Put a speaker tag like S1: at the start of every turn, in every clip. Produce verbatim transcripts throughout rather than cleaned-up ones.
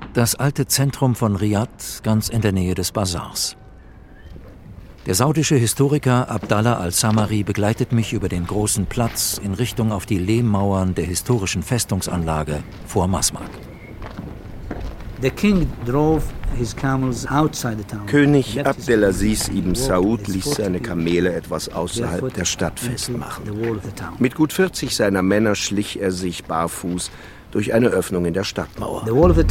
S1: Das alte Zentrum von Riad, ganz in der Nähe des Bazars. Der saudische Historiker Abdallah al-Samari begleitet mich über den großen Platz in Richtung auf die Lehmmauern der historischen Festungsanlage vor Masmak.
S2: König Abdelaziz ibn Saud ließ seine Kamele etwas außerhalb der Stadt festmachen. Mit gut vierzig seiner Männer schlich er sich barfuß durch eine Öffnung in der Stadtmauer.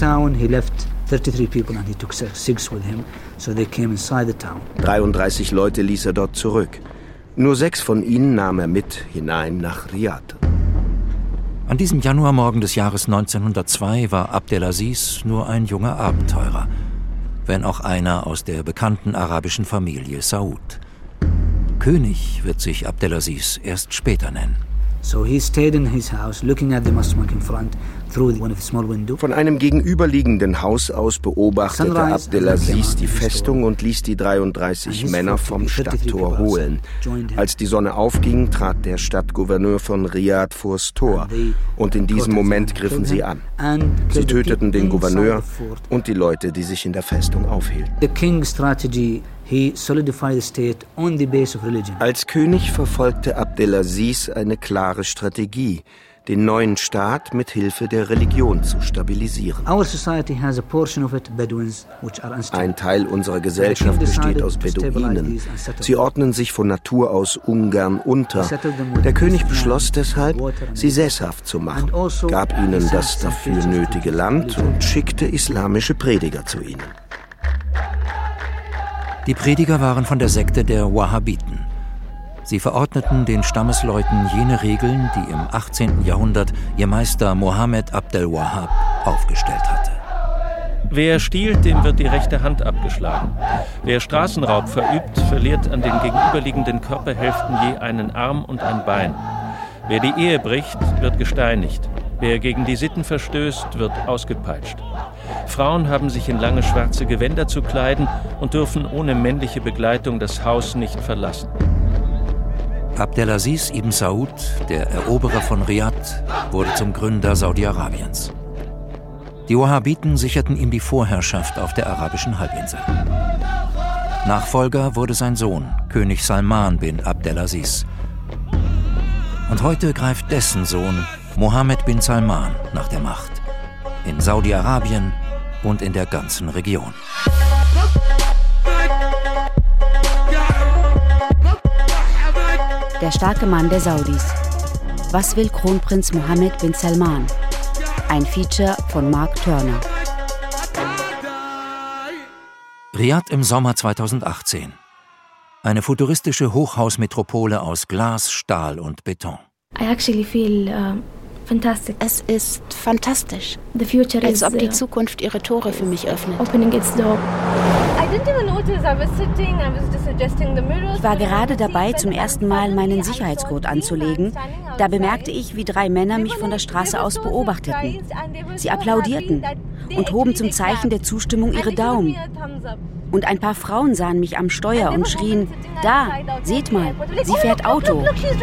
S2: dreiunddreißig Leute ließ er dort zurück. Nur sechs von ihnen nahm er mit hinein nach Riad.
S1: An diesem Januarmorgen des Jahres neunzehnhundertzwei war Abdelaziz nur ein junger Abenteurer, wenn auch einer aus der bekannten arabischen Familie Saud. König wird sich Abdelaziz erst später nennen.
S2: Von einem gegenüberliegenden Haus aus beobachtete Abdelaziz die Festung und ließ die dreiunddreißig Männer vom Stadttor holen. Als die Sonne aufging, trat der Stadtgouverneur von Riad vors Tor und in diesem Moment griffen sie an. Sie töteten den Gouverneur und die Leute, die sich in der Festung aufhielten. Als König verfolgte Abdelaziz eine klare Strategie, den neuen Staat mit Hilfe der Religion zu stabilisieren. Ein Teil unserer Gesellschaft besteht aus Beduinen. Sie ordnen sich von Natur aus ungern unter. Der König beschloss deshalb, sie sesshaft zu machen, gab ihnen das dafür nötige Land und schickte islamische Prediger zu ihnen.
S1: Die Prediger waren von der Sekte der Wahhabiten. Sie verordneten den Stammesleuten jene Regeln, die im achtzehnten Jahrhundert ihr Meister Mohammed Abdel Wahhab aufgestellt hatte.
S3: Wer stiehlt, dem wird die rechte Hand abgeschlagen. Wer Straßenraub verübt, verliert an den gegenüberliegenden Körperhälften je einen Arm und ein Bein. Wer die Ehe bricht, wird gesteinigt. Wer gegen die Sitten verstößt, wird ausgepeitscht. Frauen haben sich in lange schwarze Gewänder zu kleiden und dürfen ohne männliche Begleitung das Haus nicht verlassen.
S1: Abdelaziz ibn Saud, der Eroberer von Riad, wurde zum Gründer Saudi-Arabiens. Die Wahhabiten sicherten ihm die Vorherrschaft auf der arabischen Halbinsel. Nachfolger wurde sein Sohn, König Salman bin Abdelaziz. Und heute greift dessen Sohn, Mohammed bin Salman, nach der Macht. In Saudi-Arabien und in der ganzen Region.
S4: Der starke Mann der Saudis. Was will Kronprinz Mohammed bin Salman? Ein Feature von Mark Turner.
S1: Riad im Sommer zweitausendachtzehn. Eine futuristische Hochhausmetropole aus Glas, Stahl und Beton.
S5: I actually feel uh, fantastic.
S6: Es ist fantastisch,
S5: The future
S6: als
S5: is,
S6: ob die
S5: uh,
S6: Zukunft ihre Tore für mich öffnet.
S5: Opening its door.
S4: Ich war gerade dabei, zum ersten Mal meinen Sicherheitsgurt anzulegen. Da bemerkte ich, wie drei Männer mich von der Straße aus beobachteten. Sie applaudierten und hoben zum Zeichen der Zustimmung ihre Daumen. Und ein paar Frauen sahen mich am Steuer und schrien, da, seht mal, sie fährt Auto.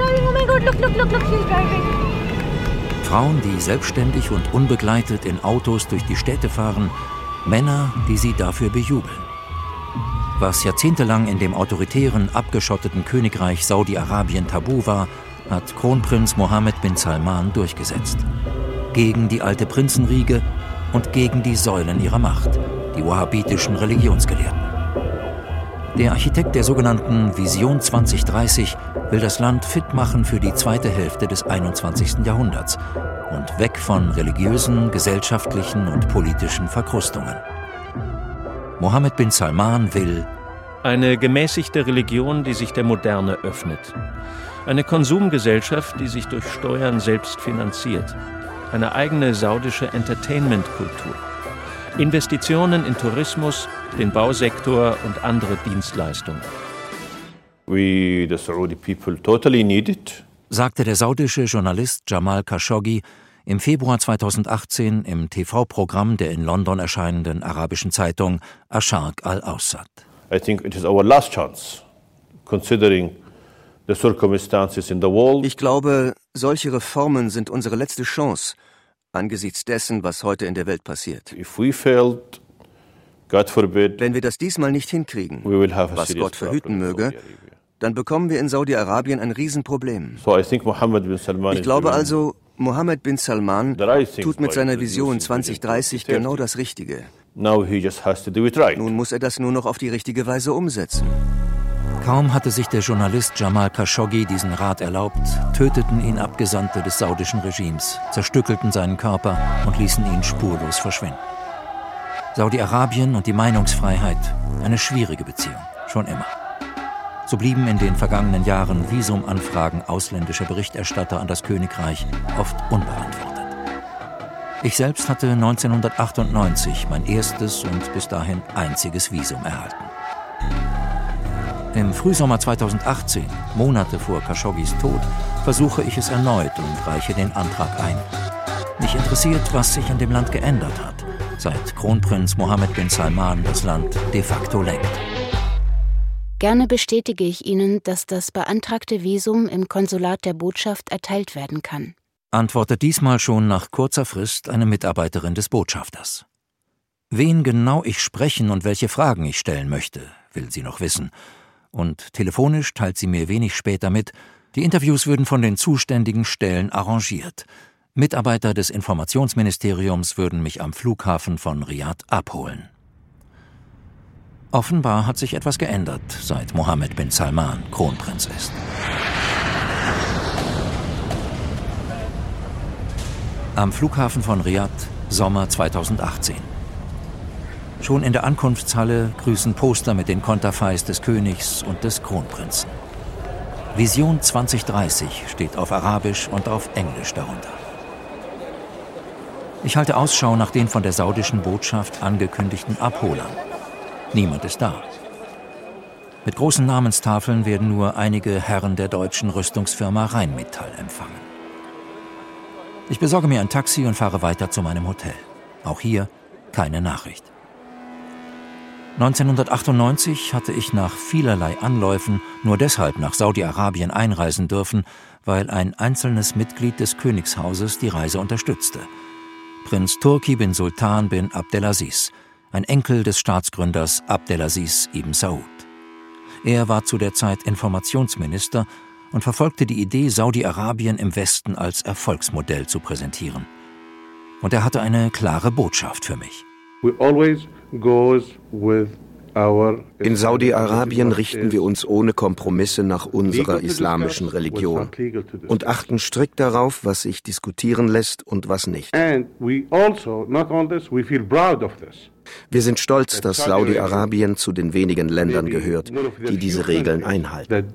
S1: Frauen, die selbstständig und unbegleitet in Autos durch die Städte fahren, Männer, die sie dafür bejubeln. Was jahrzehntelang in dem autoritären, abgeschotteten Königreich Saudi-Arabien tabu war, hat Kronprinz Mohammed bin Salman durchgesetzt. Gegen die alte Prinzenriege und gegen die Säulen ihrer Macht, die wahhabitischen Religionsgelehrten. Der Architekt der sogenannten Vision zwanzig dreißig will das Land fit machen für die zweite Hälfte des einundzwanzigsten Jahrhunderts und weg von religiösen, gesellschaftlichen und politischen Verkrustungen. Mohammed bin Salman will
S3: eine gemäßigte Religion, die sich der Moderne öffnet. Eine Konsumgesellschaft, die sich durch Steuern selbst finanziert. Eine eigene saudische Entertainment-Kultur. Investitionen in Tourismus, den Bausektor und andere Dienstleistungen.
S7: We, the Saudi people, totally need it.
S1: Sagte der saudische Journalist Jamal Khashoggi im Februar zweitausendachtzehn im T V-Programm der in London erscheinenden arabischen Zeitung Asharq al-Awsat.
S7: I think it is our last chance, considering the circumstances in the world.
S8: Ich glaube, solche Reformen sind unsere letzte Chance, angesichts dessen, was heute in der Welt passiert.
S7: If we failed, God forbid,
S8: wenn wir das diesmal nicht hinkriegen, was Gott verhüten möge, dann bekommen wir in Saudi-Arabien ein Riesenproblem.
S7: So I think Mohammed bin Salman
S8: ich glaube also, Mohammed bin Salman tut mit seiner Vision zwanzig dreißig genau das Richtige.
S7: Now he just has to do it right.
S8: Nun muss er das nur noch auf die richtige Weise umsetzen.
S1: Kaum hatte sich der Journalist Jamal Khashoggi diesen Rat erlaubt, töteten ihn Abgesandte des saudischen Regimes, zerstückelten seinen Körper und ließen ihn spurlos verschwinden. Saudi-Arabien und die Meinungsfreiheit, eine schwierige Beziehung, schon immer. So blieben in den vergangenen Jahren Visumanfragen ausländischer Berichterstatter an das Königreich oft unbeantwortet. Ich selbst hatte neunzehnhundertachtundneunzig mein erstes und bis dahin einziges Visum erhalten. Im Frühsommer zweitausendachtzehn, Monate vor Khashoggis Tod, versuche ich es erneut und reiche den Antrag ein. Mich interessiert, was sich in dem Land geändert hat, seit Kronprinz Mohammed bin Salman das Land de facto lenkt.
S6: Gerne bestätige ich Ihnen, dass das beantragte Visum im Konsulat der Botschaft erteilt werden kann.
S1: Antwortet diesmal schon nach kurzer Frist eine Mitarbeiterin des Botschafters. Wen genau ich sprechen und welche Fragen ich stellen möchte, will sie noch wissen. Und telefonisch teilt sie mir wenig später mit, die Interviews würden von den zuständigen Stellen arrangiert. Mitarbeiter des Informationsministeriums würden mich am Flughafen von Riad abholen. Offenbar hat sich etwas geändert, seit Mohammed bin Salman Kronprinz ist. Am Flughafen von Riad, Sommer zweitausendachtzehn. Schon in der Ankunftshalle grüßen Poster mit den Konterfeis des Königs und des Kronprinzen. Vision zwanzig dreißig steht auf Arabisch und auf Englisch darunter. Ich halte Ausschau nach den von der saudischen Botschaft angekündigten Abholern. Niemand ist da. Mit großen Namenstafeln werden nur einige Herren der deutschen Rüstungsfirma Rheinmetall empfangen. Ich besorge mir ein Taxi und fahre weiter zu meinem Hotel. Auch hier keine Nachricht. neunzehnhundertachtundneunzig hatte ich nach vielerlei Anläufen nur deshalb nach Saudi-Arabien einreisen dürfen, weil ein einzelnes Mitglied des Königshauses die Reise unterstützte. Prinz Turki bin Sultan bin Abdelaziz, ein Enkel des Staatsgründers Abdelaziz ibn Saud. Er war zu der Zeit Informationsminister und verfolgte die Idee, Saudi-Arabien im Westen als Erfolgsmodell zu präsentieren. Und er hatte eine klare Botschaft für mich.
S2: We always goes with our In Saudi-Arabien richten wir uns ohne Kompromisse nach unserer islamischen Religion und achten strikt darauf, was sich diskutieren lässt und was nicht. Wir sind stolz, dass Saudi-Arabien zu den wenigen Ländern gehört, die diese Regeln einhalten.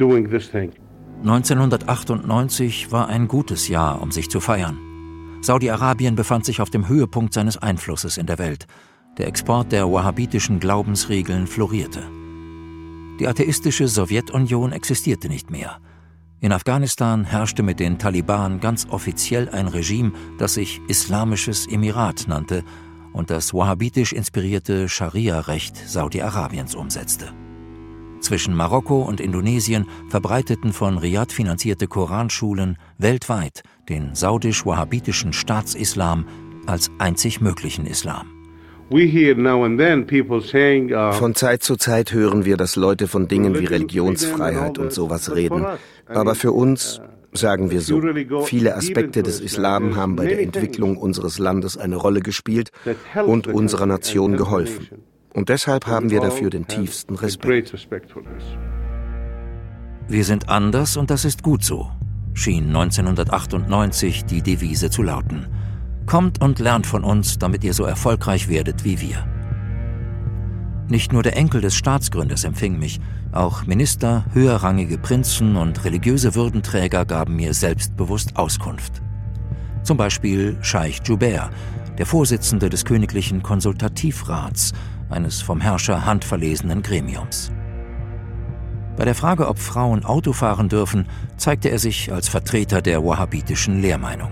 S1: neunzehnhundertachtundneunzig war ein gutes Jahr, um sich zu feiern. Saudi-Arabien befand sich auf dem Höhepunkt seines Einflusses in der Welt. Der Export der wahhabitischen Glaubensregeln florierte. Die atheistische Sowjetunion existierte nicht mehr. In Afghanistan herrschte mit den Taliban ganz offiziell ein Regime, das sich Islamisches Emirat nannte und das wahhabitisch inspirierte Scharia-Recht Saudi-Arabiens umsetzte. Zwischen Marokko und Indonesien verbreiteten von Riad finanzierte Koranschulen weltweit den saudisch-wahhabitischen Staatsislam als einzig möglichen Islam.
S2: Von Zeit zu Zeit hören wir, dass Leute von Dingen wie Religionsfreiheit und sowas reden. Aber für uns, sagen wir so, viele Aspekte des Islam haben bei der Entwicklung unseres Landes eine Rolle gespielt und unserer Nation geholfen. Und deshalb haben wir dafür den tiefsten Respekt.
S1: Wir sind anders und das ist gut so, schien neunzehnhundertachtundneunzig die Devise zu lauten. Kommt und lernt von uns, damit ihr so erfolgreich werdet wie wir. Nicht nur der Enkel des Staatsgründers empfing mich, auch Minister, höherrangige Prinzen und religiöse Würdenträger gaben mir selbstbewusst Auskunft. Zum Beispiel Scheich Jubair, der Vorsitzende des Königlichen Konsultativrats, eines vom Herrscher handverlesenen Gremiums. Bei der Frage, ob Frauen Auto fahren dürfen, zeigte er sich als Vertreter der wahhabitischen Lehrmeinung.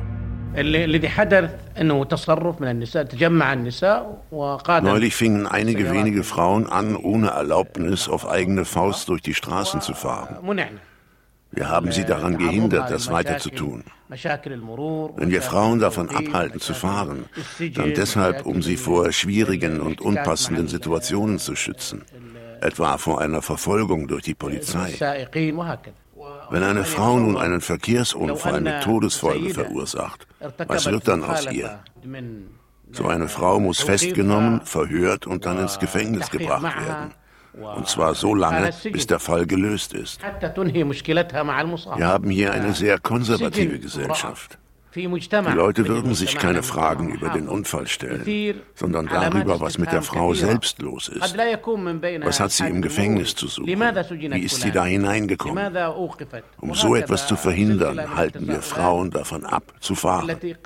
S9: Neulich fingen einige wenige Frauen an, ohne Erlaubnis auf eigene Faust durch die Straßen zu fahren. Wir haben sie daran gehindert, das weiter zu tun. Wenn wir Frauen davon abhalten zu fahren, dann deshalb, um sie vor schwierigen und unpassenden Situationen zu schützen, etwa vor einer Verfolgung durch die Polizei. Wenn eine Frau nun einen Verkehrsunfall mit Todesfolge verursacht, was wird dann aus ihr? So eine Frau muss festgenommen, verhört und dann ins Gefängnis gebracht werden. Und zwar so lange, bis der Fall gelöst ist. Wir haben hier eine sehr konservative Gesellschaft. Die Leute würden sich keine Fragen über den Unfall stellen, sondern darüber, was mit der Frau selbst los ist. Was hat sie im Gefängnis zu suchen? Wie ist sie da hineingekommen? Um so etwas zu verhindern, halten wir Frauen davon ab, zu fahren.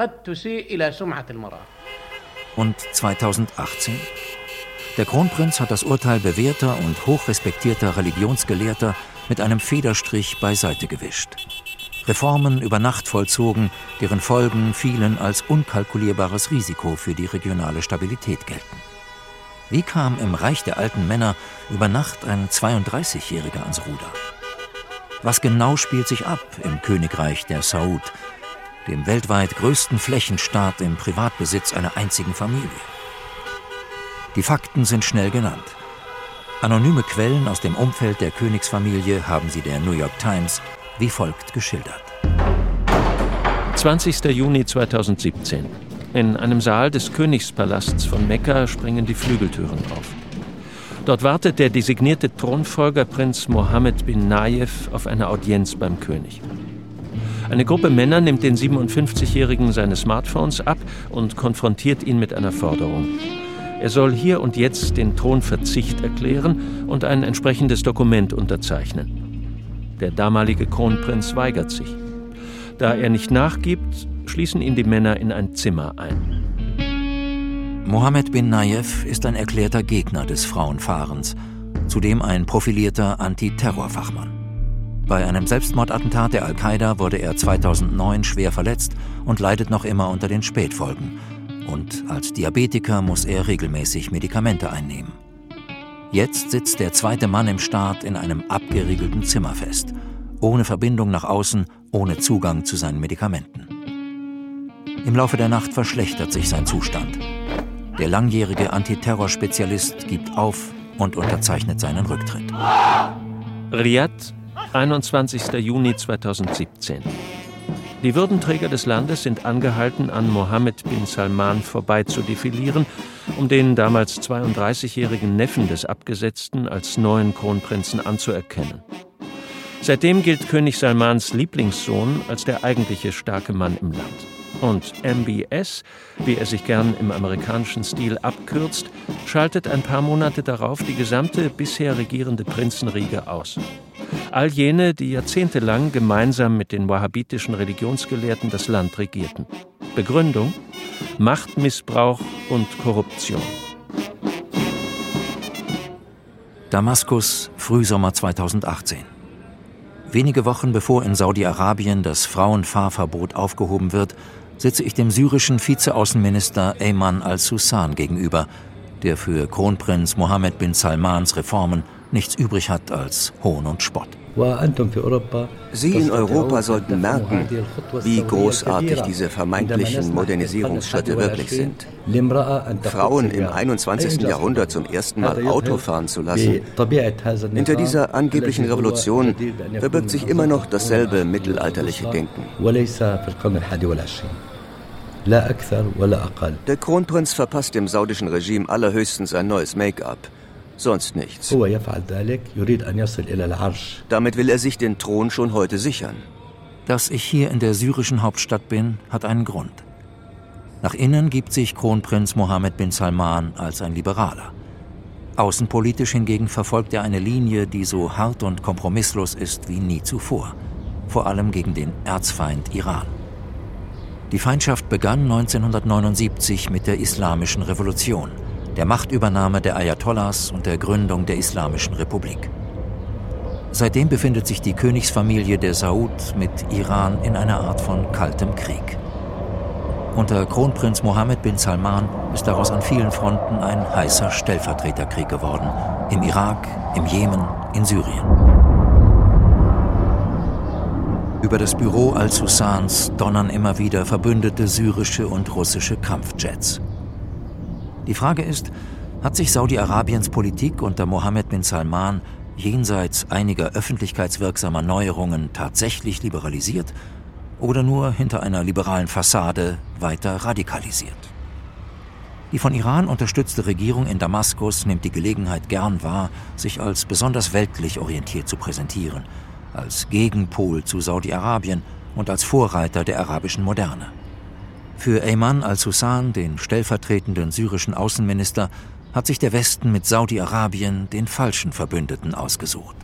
S1: Und zweitausendachtzehn? Der Kronprinz hat das Urteil bewährter und hochrespektierter Religionsgelehrter mit einem Federstrich beiseite gewischt. Reformen über Nacht vollzogen, deren Folgen vielen als unkalkulierbares Risiko für die regionale Stabilität gelten. Wie kam im Reich der alten Männer über Nacht ein zweiunddreißigjähriger ans Ruder? Was genau spielt sich ab im Königreich der Saud, dem weltweit größten Flächenstaat im Privatbesitz einer einzigen Familie? Die Fakten sind schnell genannt. Anonyme Quellen aus dem Umfeld der Königsfamilie haben sie der New York Times wie folgt geschildert.
S3: zwanzigster Juni zweitausendsiebzehn. In einem Saal des Königspalasts von Mekka springen die Flügeltüren auf. Dort wartet der designierte Thronfolger Prinz Mohammed bin Nayef auf eine Audienz beim König. Eine Gruppe Männer nimmt den siebenundfünfzigjährigen seine Smartphones ab und konfrontiert ihn mit einer Forderung. Er soll hier und jetzt den Thronverzicht erklären und ein entsprechendes Dokument unterzeichnen. Der damalige Kronprinz weigert sich. Da er nicht nachgibt, schließen ihn die Männer in ein Zimmer ein.
S1: Mohammed bin Nayef ist ein erklärter Gegner des Frauenfahrens, zudem ein profilierter Antiterrorfachmann. Bei einem Selbstmordattentat der Al-Qaida wurde er zweitausendneun schwer verletzt und leidet noch immer unter den Spätfolgen. Und als Diabetiker muss er regelmäßig Medikamente einnehmen. Jetzt sitzt der zweite Mann im Staat in einem abgeriegelten Zimmer fest, ohne Verbindung nach außen, ohne Zugang zu seinen Medikamenten. Im Laufe der Nacht verschlechtert sich sein Zustand. Der langjährige Antiterrorspezialist gibt auf und unterzeichnet seinen Rücktritt.
S3: Riyadh, einundzwanzigster Juni zweitausendsiebzehn. Die Würdenträger des Landes sind angehalten, an Mohammed bin Salman vorbeizudefilieren, um den damals zweiunddreißigjährigen Neffen des Abgesetzten als neuen Kronprinzen anzuerkennen. Seitdem gilt König Salmans Lieblingssohn als der eigentliche starke Mann im Land. Und M B S, wie er sich gern im amerikanischen Stil abkürzt, schaltet ein paar Monate darauf die gesamte bisher regierende Prinzenriege aus. All jene, die jahrzehntelang gemeinsam mit den wahhabitischen Religionsgelehrten das Land regierten. Begründung: Machtmissbrauch und Korruption.
S1: Damaskus, Frühsommer zweitausendachtzehn. Wenige Wochen bevor in Saudi-Arabien das Frauenfahrverbot aufgehoben wird, sitze ich dem syrischen Vizeaußenminister Ayman al-Sussan gegenüber, der für Kronprinz Mohammed bin Salmans Reformen nichts übrig hat als Hohn und Spott.
S8: Sie in Europa sollten merken, wie großartig diese vermeintlichen Modernisierungsschritte wirklich sind. Frauen im einundzwanzigsten Jahrhundert zum ersten Mal Auto fahren zu lassen. Hinter dieser angeblichen Revolution verbirgt sich immer noch dasselbe mittelalterliche Denken. Der Kronprinz verpasst dem saudischen Regime allerhöchstens ein neues Make-up. Sonst nichts. Damit will er sich den Thron schon heute sichern.
S1: Dass ich hier in der syrischen Hauptstadt bin, hat einen Grund. Nach innen gibt sich Kronprinz Mohammed bin Salman als ein Liberaler. Außenpolitisch hingegen verfolgt er eine Linie, die so hart und kompromisslos ist wie nie zuvor. Vor allem gegen den Erzfeind Iran. Die Feindschaft begann neunzehnhundertneunundsiebzig mit der Islamischen Revolution, der Machtübernahme der Ayatollahs und der Gründung der Islamischen Republik. Seitdem befindet sich die Königsfamilie der Saud mit Iran in einer Art von kaltem Krieg. Unter Kronprinz Mohammed bin Salman ist daraus an vielen Fronten ein heißer Stellvertreterkrieg geworden. Im Irak, im Jemen, in Syrien. Über das Büro Al-Susans donnern immer wieder verbündete syrische und russische Kampfjets. Die Frage ist, hat sich Saudi-Arabiens Politik unter Mohammed bin Salman jenseits einiger öffentlichkeitswirksamer Neuerungen tatsächlich liberalisiert oder nur hinter einer liberalen Fassade weiter radikalisiert? Die von Iran unterstützte Regierung in Damaskus nimmt die Gelegenheit gern wahr, sich als besonders weltlich orientiert zu präsentieren, als Gegenpol zu Saudi-Arabien und als Vorreiter der arabischen Moderne. Für Ayman al-Susan, den stellvertretenden syrischen Außenminister, hat sich der Westen mit Saudi-Arabien den falschen Verbündeten ausgesucht.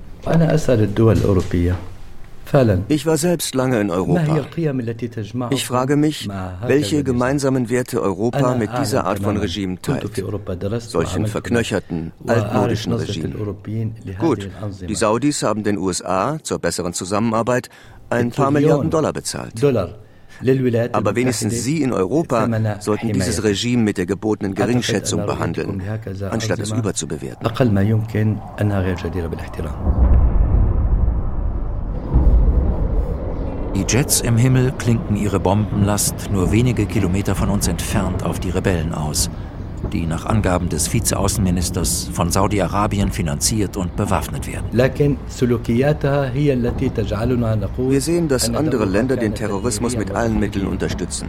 S8: Ich war selbst lange in Europa. Ich frage mich, welche gemeinsamen Werte Europa mit dieser Art von Regime teilt. Solchen verknöcherten, altmodischen Regimen. Gut, die Saudis haben den U S A zur besseren Zusammenarbeit ein paar Milliarden Dollar bezahlt. Aber wenigstens Sie in Europa sollten dieses Regime mit der gebotenen Geringschätzung behandeln, anstatt es überzubewerten.
S1: Die Jets im Himmel klinken ihre Bombenlast nur wenige Kilometer von uns entfernt auf die Rebellen aus, die nach Angaben des Vizeaußenministers von Saudi-Arabien finanziert und bewaffnet werden.
S8: Wir sehen, dass andere Länder den Terrorismus mit allen Mitteln unterstützen.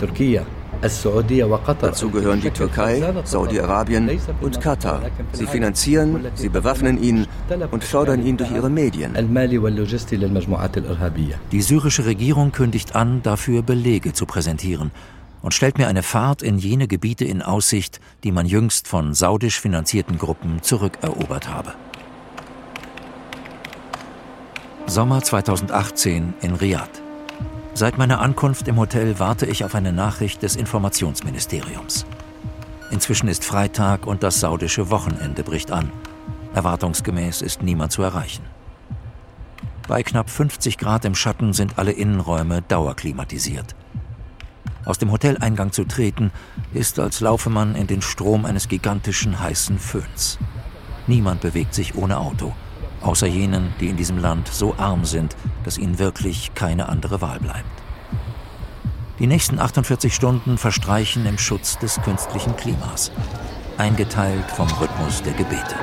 S8: Dazu gehören die Türkei, Saudi-Arabien und Katar. Sie finanzieren, sie bewaffnen ihn und fördern ihn durch ihre Medien.
S1: Die syrische Regierung kündigt an, dafür Belege zu präsentieren und stellt mir eine Fahrt in jene Gebiete in Aussicht, die man jüngst von saudisch finanzierten Gruppen zurückerobert habe. Sommer zweitausendachtzehn in Riad. Seit meiner Ankunft im Hotel warte ich auf eine Nachricht des Informationsministeriums. Inzwischen ist Freitag und das saudische Wochenende bricht an. Erwartungsgemäß ist niemand zu erreichen. Bei knapp fünfzig Grad im Schatten sind alle Innenräume dauerklimatisiert. Aus dem Hoteleingang zu treten, ist, als laufe man in den Strom eines gigantischen heißen Föhns. Niemand bewegt sich ohne Auto, außer jenen, die in diesem Land so arm sind, dass ihnen wirklich keine andere Wahl bleibt. Die nächsten achtundvierzig Stunden verstreichen im Schutz des künstlichen Klimas, eingeteilt vom Rhythmus der Gebete.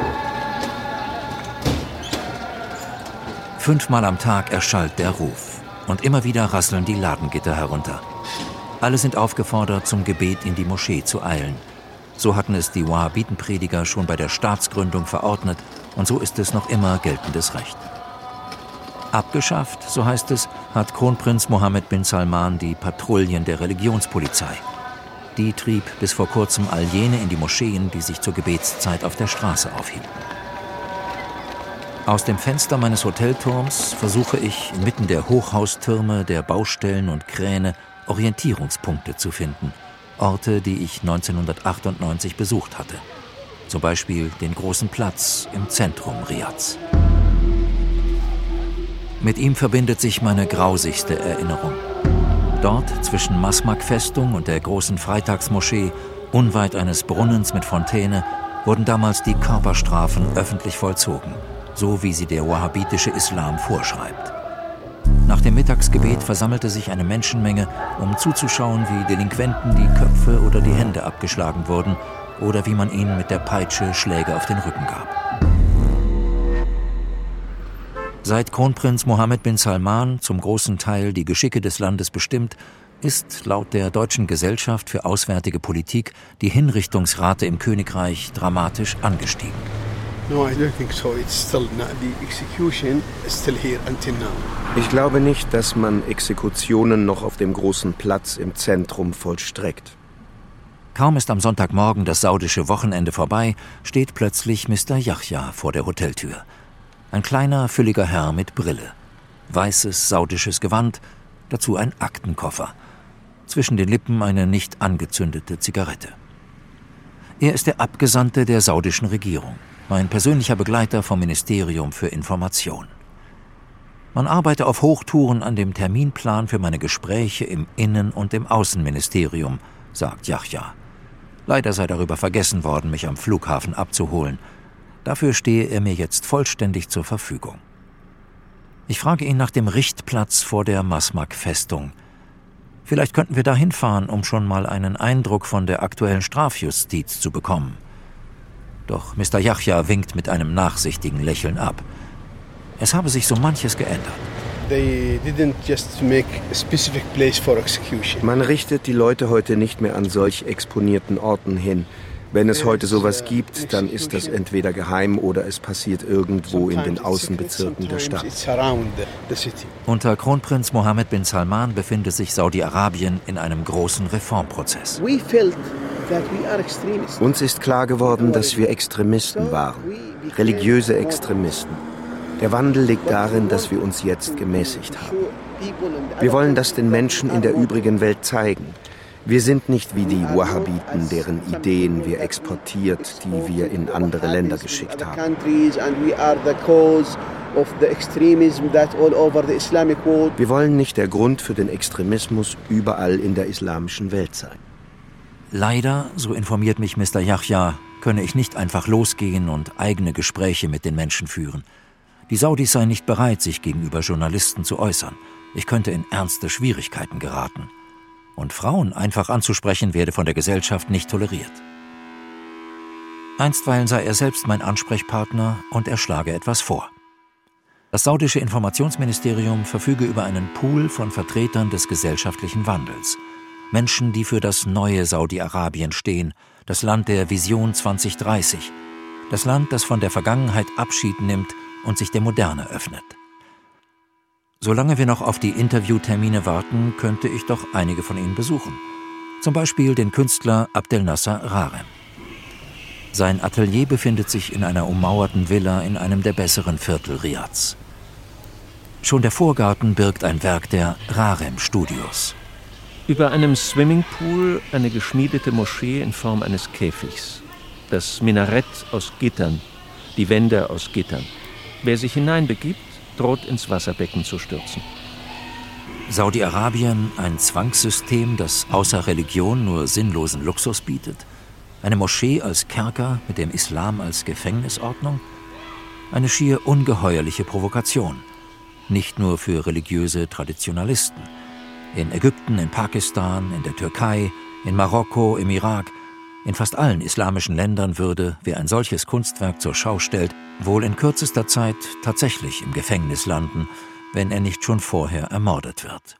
S1: Fünfmal am Tag erschallt der Ruf und immer wieder rasseln die Ladengitter herunter. Alle sind aufgefordert, zum Gebet in die Moschee zu eilen. So hatten es die Wahhabitenprediger schon bei der Staatsgründung verordnet und so ist es noch immer geltendes Recht. Abgeschafft, so heißt es, hat Kronprinz Mohammed bin Salman die Patrouillen der Religionspolizei. Die trieb bis vor kurzem all jene in die Moscheen, die sich zur Gebetszeit auf der Straße aufhielten. Aus dem Fenster meines Hotelturms versuche ich, inmitten der Hochhaustürme, der Baustellen und Kräne Orientierungspunkte zu finden. Orte, die ich neunzehnhundertachtundneunzig besucht hatte. Zum Beispiel den großen Platz im Zentrum Riads. Mit ihm verbindet sich meine grausigste Erinnerung. Dort, zwischen Masmak-Festung und der großen Freitagsmoschee, unweit eines Brunnens mit Fontäne, wurden damals die Körperstrafen öffentlich vollzogen, so wie sie der wahhabitische Islam vorschreibt. Nach dem Mittagsgebet versammelte sich eine Menschenmenge, um zuzuschauen, wie Delinquenten die Köpfe oder die Hände abgeschlagen wurden oder wie man ihnen mit der Peitsche Schläge auf den Rücken gab. Seit Kronprinz Mohammed bin Salman zum großen Teil die Geschicke des Landes bestimmt, ist laut der Deutschen Gesellschaft für Auswärtige Politik die Hinrichtungsrate im Königreich dramatisch angestiegen.
S2: Ich glaube nicht, dass man Exekutionen noch auf dem großen Platz im Zentrum vollstreckt.
S1: Kaum ist am Sonntagmorgen das saudische Wochenende vorbei, steht plötzlich Mister Yahya vor der Hoteltür. Ein kleiner, fülliger Herr mit Brille. Weißes, saudisches Gewand, dazu ein Aktenkoffer. Zwischen den Lippen eine nicht angezündete Zigarette. Er ist der Abgesandte der saudischen Regierung, mein persönlicher Begleiter vom Ministerium für Information. Man arbeite auf Hochtouren an dem Terminplan für meine Gespräche im Innen- und im Außenministerium, sagt Yahya. Leider sei darüber vergessen worden, mich am Flughafen abzuholen. Dafür stehe er mir jetzt vollständig zur Verfügung. Ich frage ihn nach dem Richtplatz vor der Masmak-Festung. Vielleicht könnten wir da hinfahren, um schon mal einen Eindruck von der aktuellen Strafjustiz zu bekommen. Doch Mister Yahya winkt mit einem nachsichtigen Lächeln ab. Es habe sich so manches geändert.
S2: Man richtet die Leute heute nicht mehr an solch exponierten Orten hin. Wenn es heute sowas gibt, dann ist das entweder geheim oder es passiert irgendwo in den Außenbezirken der Stadt.
S1: Unter Kronprinz Mohammed bin Salman befindet sich Saudi-Arabien in einem großen Reformprozess.
S2: Uns ist klar geworden, dass wir Extremisten waren, religiöse Extremisten. Der Wandel liegt darin, dass wir uns jetzt gemäßigt haben. Wir wollen das den Menschen in der übrigen Welt zeigen. Wir sind nicht wie die Wahhabiten, deren Ideen wir exportiert, die wir in andere Länder geschickt haben. Wir wollen nicht der Grund für den Extremismus überall in der islamischen Welt sein.
S1: Leider, so informiert mich Mister Yahya, könne ich nicht einfach losgehen und eigene Gespräche mit den Menschen führen. Die Saudis seien nicht bereit, sich gegenüber Journalisten zu äußern. Ich könnte in ernste Schwierigkeiten geraten. Und Frauen einfach anzusprechen, werde von der Gesellschaft nicht toleriert. Einstweilen sei er selbst mein Ansprechpartner und er schlage etwas vor. Das saudische Informationsministerium verfüge über einen Pool von Vertretern des gesellschaftlichen Wandels. Menschen, die für das neue Saudi-Arabien stehen, das Land der Vision zwanzig dreißig, das Land, das von der Vergangenheit Abschied nimmt und sich der Moderne öffnet. Solange wir noch auf die Interviewtermine warten, könnte ich doch einige von ihnen besuchen. Zum Beispiel den Künstler Abdel Nasser Rarem. Sein Atelier befindet sich in einer ummauerten Villa in einem der besseren Viertel Riads. Schon der Vorgarten birgt ein Werk der Rarem Studios.
S3: Über einem Swimmingpool eine geschmiedete Moschee in Form eines Käfigs. Das Minarett aus Gittern, die Wände aus Gittern. Wer sich hineinbegibt, droht ins Wasserbecken zu stürzen.
S1: Saudi-Arabien, ein Zwangssystem, das außer Religion nur sinnlosen Luxus bietet? Eine Moschee als Kerker mit dem Islam als Gefängnisordnung? Eine schier ungeheuerliche Provokation. Nicht nur für religiöse Traditionalisten. In Ägypten, in Pakistan, in der Türkei, in Marokko, im Irak, in fast allen islamischen Ländern würde, wer ein solches Kunstwerk zur Schau stellt, wohl in kürzester Zeit tatsächlich im Gefängnis landen, wenn er nicht schon vorher ermordet wird.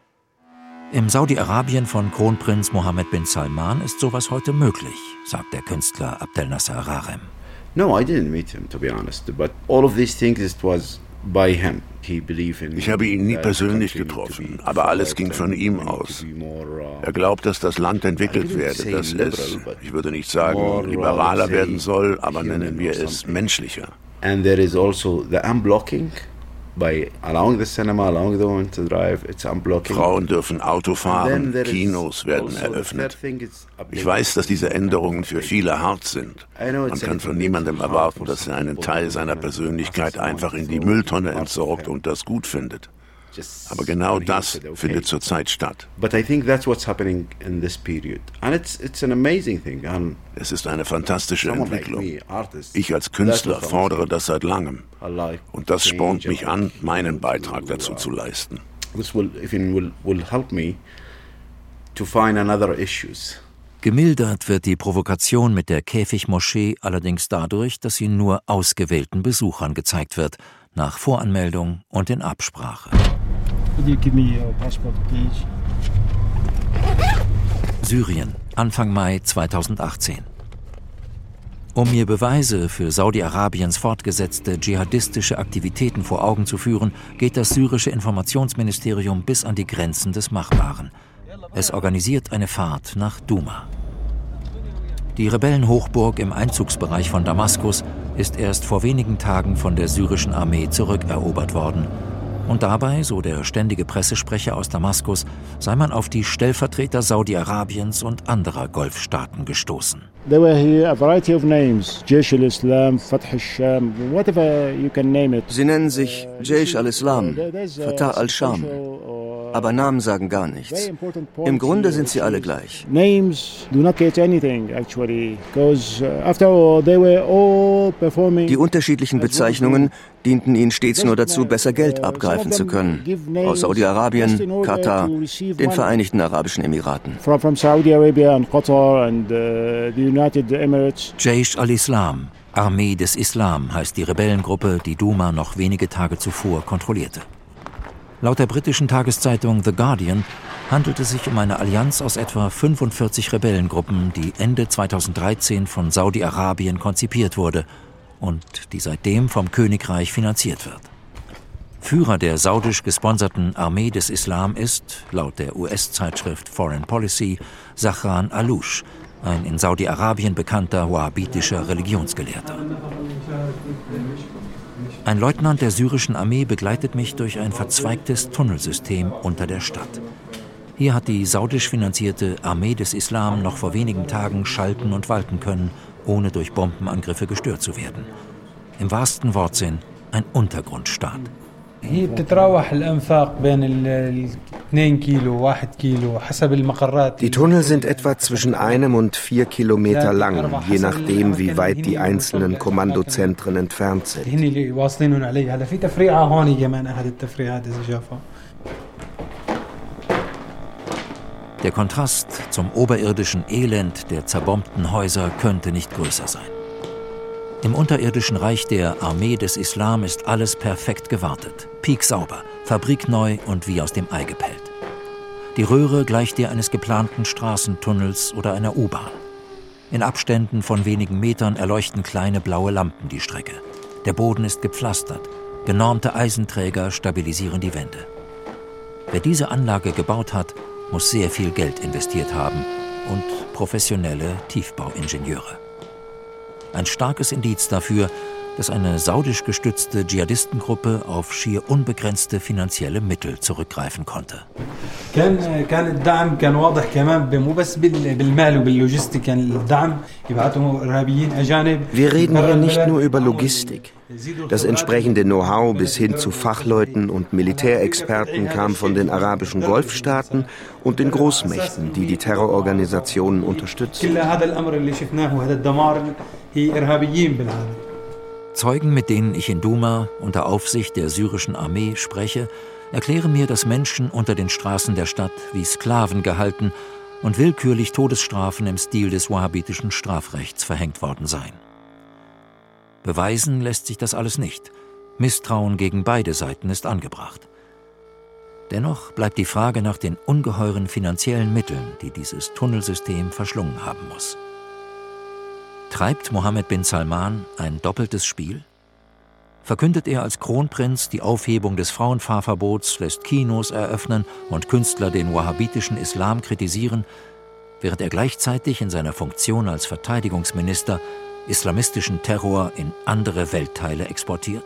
S1: Im Saudi-Arabien von Kronprinz Mohammed bin Salman ist sowas heute möglich, sagt der Künstler Abdel Nasser Rarem.
S10: No, I didn't meet him, to be honest. But all of these things, it was by him.
S9: Ich habe ihn nie persönlich getroffen, aber alles ging von ihm aus. Er glaubt, dass das Land entwickelt werde, dass es, ich würde nicht sagen, liberaler werden soll, aber nennen wir es menschlicher.
S10: And there is also the unblocking. By allowing the cinema, allowing the women to drive, it's unblocking.
S9: Frauen dürfen Auto fahren, Kinos werden eröffnet. Ich weiß, dass diese Änderungen für viele hart sind. Man kann von niemandem erwarten, dass er einen Teil seiner Persönlichkeit einfach in die Mülltonne entsorgt und das gut findet. Aber genau das findet zurzeit statt. Es ist eine fantastische Entwicklung. Ich als Künstler fordere das seit langem. Und das spornt mich an, meinen Beitrag dazu zu leisten.
S1: Gemildert wird die Provokation mit der Käfigmoschee allerdings dadurch, dass sie nur ausgewählten Besuchern gezeigt wird, nach Voranmeldung und in Absprache. Syrien, Anfang Mai zweitausendachtzehn. Um mir Beweise für Saudi-Arabiens fortgesetzte dschihadistische Aktivitäten vor Augen zu führen, geht das syrische Informationsministerium bis an die Grenzen des Machbaren. Es organisiert eine Fahrt nach Duma. Die Rebellenhochburg im Einzugsbereich von Damaskus ist erst vor wenigen Tagen von der syrischen Armee zurückerobert worden. Und dabei, so der ständige Pressesprecher aus Damaskus, sei man auf die Stellvertreter Saudi-Arabiens und anderer Golfstaaten gestoßen.
S11: There were here a variety of names, Jaish al-Islam, Fatah al-Sham, whatever you can name it.
S8: Sie nennen sich Jaish al-Islam, Fatah al-Sham. Aber Namen sagen gar nichts. Im Grunde sind sie alle gleich. Die unterschiedlichen Bezeichnungen dienten ihnen stets nur dazu, besser Geld abgreifen zu können. Aus Saudi-Arabien, Katar, den Vereinigten Arabischen Emiraten.
S1: Jaish al-Islam, Armee des Islam, heißt die Rebellengruppe, die Douma noch wenige Tage zuvor kontrollierte. Laut der britischen Tageszeitung The Guardian handelt es sich um eine Allianz aus etwa fünfundvierzig Rebellengruppen, die Ende zweitausenddreizehn von Saudi-Arabien konzipiert wurde und die seitdem vom Königreich finanziert wird. Führer der saudisch gesponserten Armee des Islam ist, laut der U S-Zeitschrift Foreign Policy, Zahran Allouche, ein in Saudi-Arabien bekannter wahhabitischer Religionsgelehrter. Ein Leutnant der syrischen Armee begleitet mich durch ein verzweigtes Tunnelsystem unter der Stadt. Hier hat die saudisch finanzierte Armee des Islam noch vor wenigen Tagen schalten und walten können, ohne durch Bombenangriffe gestört zu werden. Im wahrsten Wortsinn ein Untergrundstaat. Die
S2: Tunnel sind etwa zwischen einem und vier Kilometer lang, je nachdem, wie weit die einzelnen Kommandozentren entfernt sind.
S1: Der Kontrast zum oberirdischen Elend der zerbombten Häuser könnte nicht größer sein. Im unterirdischen Reich der Armee des Islam ist alles perfekt gewartet, pieksauber, fabrikneu und wie aus dem Ei gepellt. Die Röhre gleicht der eines geplanten Straßentunnels oder einer U-Bahn. In Abständen von wenigen Metern erleuchten kleine blaue Lampen die Strecke. Der Boden ist gepflastert, genormte Eisenträger stabilisieren die Wände. Wer diese Anlage gebaut hat, muss sehr viel Geld investiert haben und professionelle Tiefbauingenieure. Ein starkes Indiz dafür, dass eine saudisch gestützte Dschihadistengruppe auf schier unbegrenzte finanzielle Mittel zurückgreifen konnte.
S2: Wir reden hier nicht nur über Logistik. Das entsprechende Know-how bis hin zu Fachleuten und Militärexperten kam von den arabischen Golfstaaten und den Großmächten, die die Terrororganisationen unterstützen.
S1: Zeugen, mit denen ich in Douma unter Aufsicht der syrischen Armee spreche, erklären mir, dass Menschen unter den Straßen der Stadt wie Sklaven gehalten und willkürlich Todesstrafen im Stil des wahhabitischen Strafrechts verhängt worden seien. Beweisen lässt sich das alles nicht. Misstrauen gegen beide Seiten ist angebracht. Dennoch bleibt die Frage nach den ungeheuren finanziellen Mitteln, die dieses Tunnelsystem verschlungen haben muss. Treibt Mohammed bin Salman ein doppeltes Spiel? Verkündet er als Kronprinz die Aufhebung des Frauenfahrverbots, lässt Kinos eröffnen und Künstler den wahhabitischen Islam kritisieren, während er gleichzeitig in seiner Funktion als Verteidigungsminister islamistischen Terror in andere Weltteile exportiert?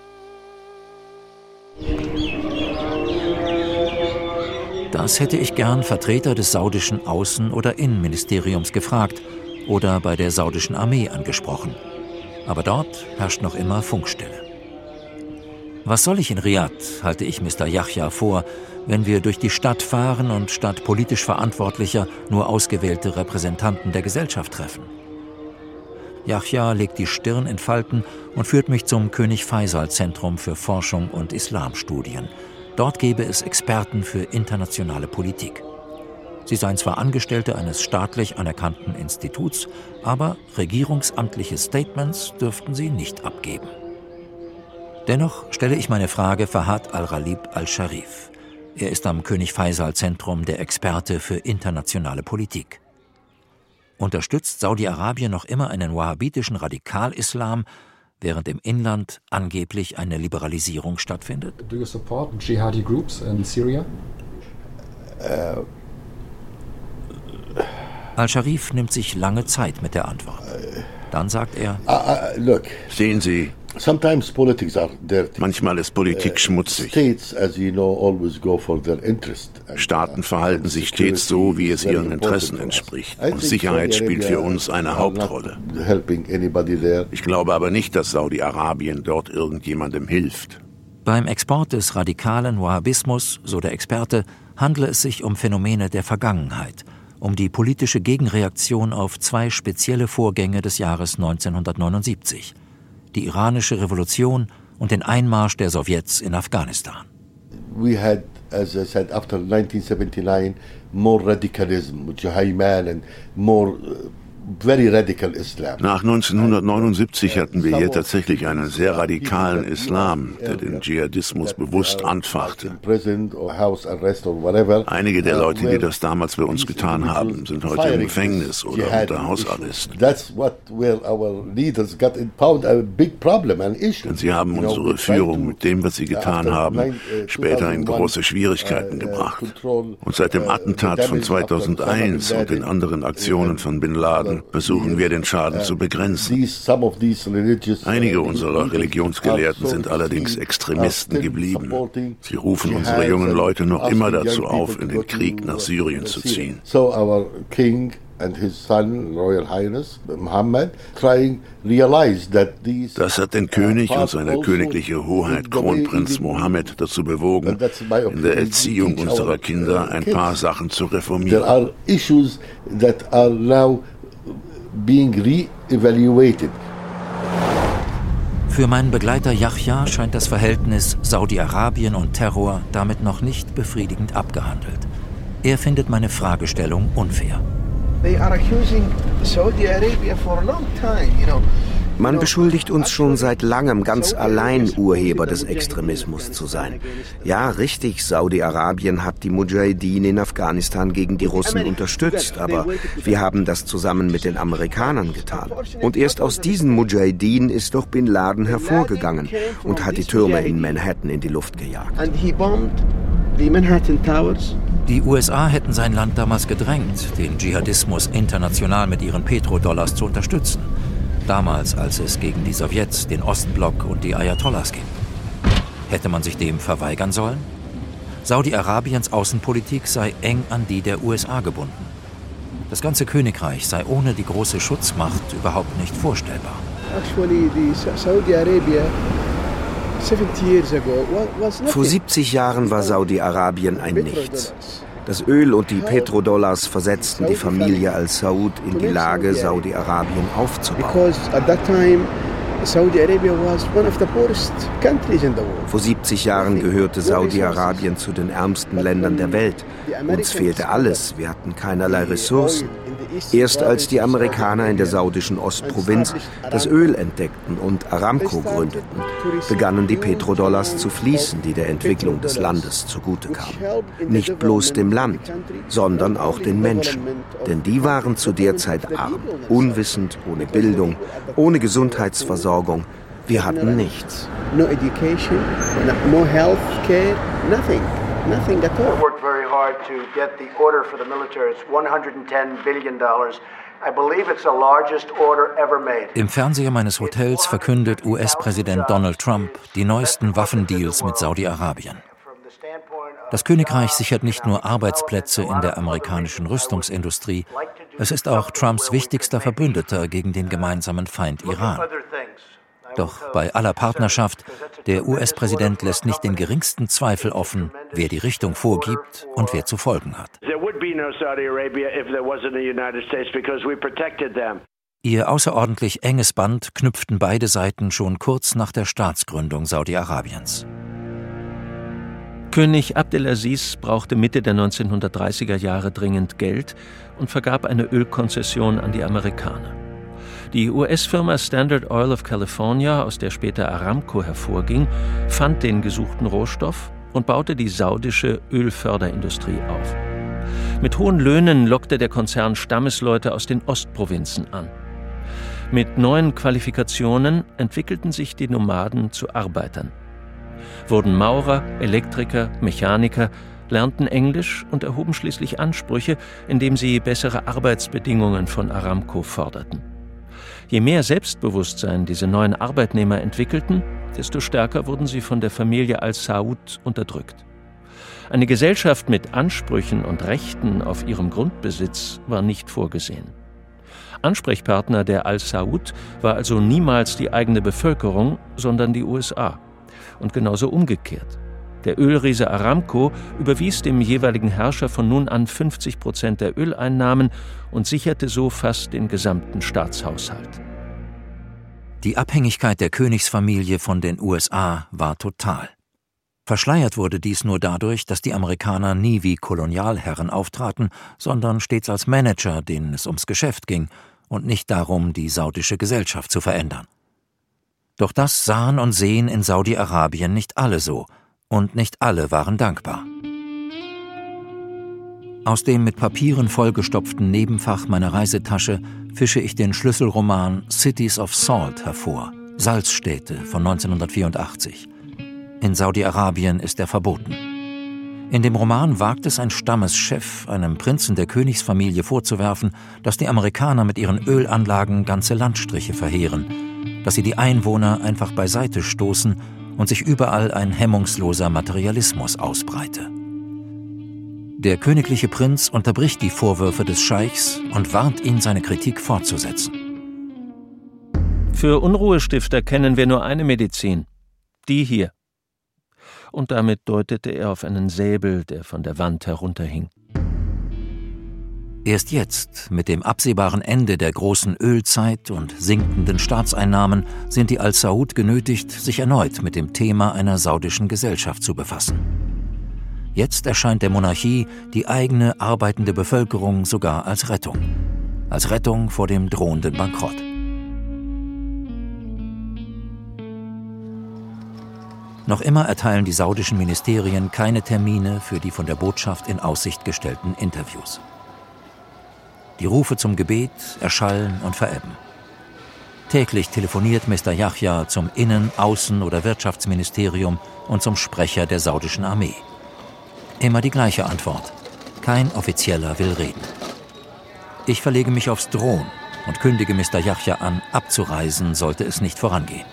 S1: Das hätte ich gern Vertreter des saudischen Außen- oder Innenministeriums gefragt oder bei der saudischen Armee angesprochen. Aber dort herrscht noch immer Funkstille. Was soll ich in Riad, halte ich Mister Yahya vor, wenn wir durch die Stadt fahren und statt politisch Verantwortlicher nur ausgewählte Repräsentanten der Gesellschaft treffen? Yahya legt die Stirn in Falten und führt mich zum König Faisal-Zentrum für Forschung und Islamstudien. Dort gäbe es Experten für internationale Politik. Sie seien zwar Angestellte eines staatlich anerkannten Instituts, aber regierungsamtliche Statements dürften sie nicht abgeben. Dennoch stelle ich meine Frage Fahad al-Ghalib al-Sharif. Er ist am König Faisal-Zentrum der Experte für internationale Politik. Unterstützt Saudi-Arabien noch immer einen wahhabitischen Radikal-Islam, während im Inland angeblich eine Liberalisierung stattfindet?
S12: Do you support jihadi groups in Syria?
S2: Uh,
S1: Al-Sharif nimmt sich lange Zeit mit der Antwort. Dann sagt er,
S9: uh, uh, look, sehen Sie, manchmal ist Politik schmutzig. Staaten verhalten sich stets so, wie es ihren Interessen entspricht. Und Sicherheit spielt für uns eine Hauptrolle. Ich glaube aber nicht, dass Saudi-Arabien dort irgendjemandem hilft.
S1: Beim Export des radikalen Wahhabismus, so der Experte, handle es sich um Phänomene der Vergangenheit, um die politische Gegenreaktion auf zwei spezielle Vorgänge des Jahres neunzehnhundertneunundsiebzig, die iranische Revolution und den Einmarsch der Sowjets in Afghanistan.
S13: We had, as I said, after nineteen seventy-nine, more radicalism, Mujahideen and more very radical Islam.
S9: Nach neunzehnhundertneunundsiebzig hatten wir hier tatsächlich einen sehr radikalen Islam, der den Dschihadismus bewusst anfachte. Einige der Leute, die das damals bei uns getan haben, sind heute im Gefängnis oder unter Hausarrest. Denn sie haben unsere Führung mit dem, was sie getan haben, später in große Schwierigkeiten gebracht. Und seit dem Attentat von zweitausendeins und den anderen Aktionen von Bin Laden versuchen wir, den Schaden zu begrenzen. Einige unserer Religionsgelehrten sind allerdings Extremisten geblieben. Sie rufen unsere jungen Leute noch immer dazu auf, in den Krieg nach Syrien zu ziehen. Das hat den König und seine königliche Hoheit Kronprinz Mohammed dazu bewogen, in der Erziehung unserer Kinder ein paar Sachen zu reformieren.
S1: Being re-evaluated. Für meinen Begleiter Yahya scheint das Verhältnis Saudi-Arabien und Terror damit noch nicht befriedigend abgehandelt. Er findet meine Fragestellung unfair.
S2: They are accusing Saudi Arabia for a long time, you know. Man beschuldigt uns schon seit langem, ganz allein Urheber des Extremismus zu sein. Ja, richtig, Saudi-Arabien hat die Mujahideen in Afghanistan gegen die Russen unterstützt, aber wir haben das zusammen mit den Amerikanern getan. Und erst aus diesen Mujahideen ist doch Bin Laden hervorgegangen und hat die Türme in Manhattan in die Luft gejagt.
S1: Die U S A hätten sein Land damals gedrängt, den Dschihadismus international mit ihren Petrodollars zu unterstützen. Damals, als es gegen die Sowjets, den Ostblock und die Ayatollahs ging. Hätte man sich dem verweigern sollen? Saudi-Arabiens Außenpolitik sei eng an die der U S A gebunden. Das ganze Königreich sei ohne die große Schutzmacht überhaupt nicht vorstellbar.
S2: Vor siebzig Jahren war Saudi-Arabien ein Nichts. Das Öl und die Petrodollars versetzten die Familie al-Saud in die Lage, Saudi-Arabien aufzubauen. Vor siebzig Jahren gehörte Saudi-Arabien zu den ärmsten Ländern der Welt. Uns fehlte alles, wir hatten keinerlei Ressourcen. Erst als die Amerikaner in der saudischen Ostprovinz das Öl entdeckten und Aramco gründeten, begannen die Petrodollars zu fließen, die der Entwicklung des Landes zugute kamen. Nicht bloß dem Land, sondern auch den Menschen. Denn die waren zu der Zeit arm, unwissend, ohne Bildung, ohne Gesundheitsversorgung. Wir hatten nichts.
S14: No education, no health care, nothing. Nothing at all.
S15: We worked very hard to get the order for the military. It's one hundred ten billion dollars. I believe it's the largest order ever made.
S1: Im Fernseher meines Hotels verkündet U S-Präsident Donald Trump die neuesten Waffendeals mit Saudi-Arabien. Das Königreich sichert nicht nur Arbeitsplätze in der amerikanischen Rüstungsindustrie, es ist auch Trumps wichtigster Verbündeter gegen den gemeinsamen Feind Iran. Doch bei aller Partnerschaft, der U S-Präsident lässt nicht den geringsten Zweifel offen, wer die Richtung vorgibt und wer zu folgen hat. Ihr außerordentlich enges Band knüpften beide Seiten schon kurz nach der Staatsgründung Saudi-Arabiens.
S3: König Abdelaziz brauchte Mitte der neunzehnhundertdreißiger Jahre dringend Geld und vergab eine Ölkonzession an die Amerikaner. Die U S-Firma Standard Oil of California, aus der später Aramco hervorging, fand den gesuchten Rohstoff und baute die saudische Ölförderindustrie auf. Mit hohen Löhnen lockte der Konzern Stammesleute aus den Ostprovinzen an. Mit neuen Qualifikationen entwickelten sich die Nomaden zu Arbeitern. Wurden Maurer, Elektriker, Mechaniker, lernten Englisch und erhoben schließlich Ansprüche, indem sie bessere Arbeitsbedingungen von Aramco forderten. Je mehr Selbstbewusstsein diese neuen Arbeitnehmer entwickelten, desto stärker wurden sie von der Familie al-Saud unterdrückt. Eine Gesellschaft mit Ansprüchen und Rechten auf ihrem Grundbesitz war nicht vorgesehen. Ansprechpartner der al-Saud war also niemals die eigene Bevölkerung, sondern die U S A. Und genauso umgekehrt. Der Ölriese Aramco überwies dem jeweiligen Herrscher von nun an fünfzig Prozent der Öleinnahmen und sicherte so fast den gesamten Staatshaushalt.
S1: Die Abhängigkeit der Königsfamilie von den U S A war total. Verschleiert wurde dies nur dadurch, dass die Amerikaner nie wie Kolonialherren auftraten, sondern stets als Manager, denen es ums Geschäft ging und nicht darum, die saudische Gesellschaft zu verändern. Doch das sahen und sehen in Saudi-Arabien nicht alle so. Und nicht alle waren dankbar. Aus dem mit Papieren vollgestopften Nebenfach meiner Reisetasche fische ich den Schlüsselroman Cities of Salt hervor, Salzstädte von neunzehnhundertvierundachtzig. In Saudi-Arabien ist er verboten. In dem Roman wagt es ein Stammeschef, einem Prinzen der Königsfamilie vorzuwerfen, dass die Amerikaner mit ihren Ölanlagen ganze Landstriche verheeren, dass sie die Einwohner einfach beiseite stoßen und sich überall ein hemmungsloser Materialismus ausbreite. Der königliche Prinz unterbricht die Vorwürfe des Scheichs und warnt ihn, seine Kritik fortzusetzen.
S3: Für Unruhestifter kennen wir nur eine Medizin, die hier. Und damit deutete er auf einen Säbel, der von der Wand herunterhing.
S1: Erst jetzt, mit dem absehbaren Ende der großen Ölzeit und sinkenden Staatseinnahmen, sind die Al Saud genötigt, sich erneut mit dem Thema einer saudischen Gesellschaft zu befassen. Jetzt erscheint der Monarchie die eigene arbeitende Bevölkerung sogar als Rettung. Als Rettung vor dem drohenden Bankrott. Noch immer erteilen die saudischen Ministerien keine Termine für die von der Botschaft in Aussicht gestellten Interviews. Die Rufe zum Gebet erschallen und verebben. Täglich telefoniert Mister Yahya zum Innen-, Außen- oder Wirtschaftsministerium und zum Sprecher der saudischen Armee. Immer die gleiche Antwort. Kein Offizieller will reden. Ich verlege mich aufs Drohen und kündige Mister Yahya an, abzureisen, sollte es nicht vorangehen.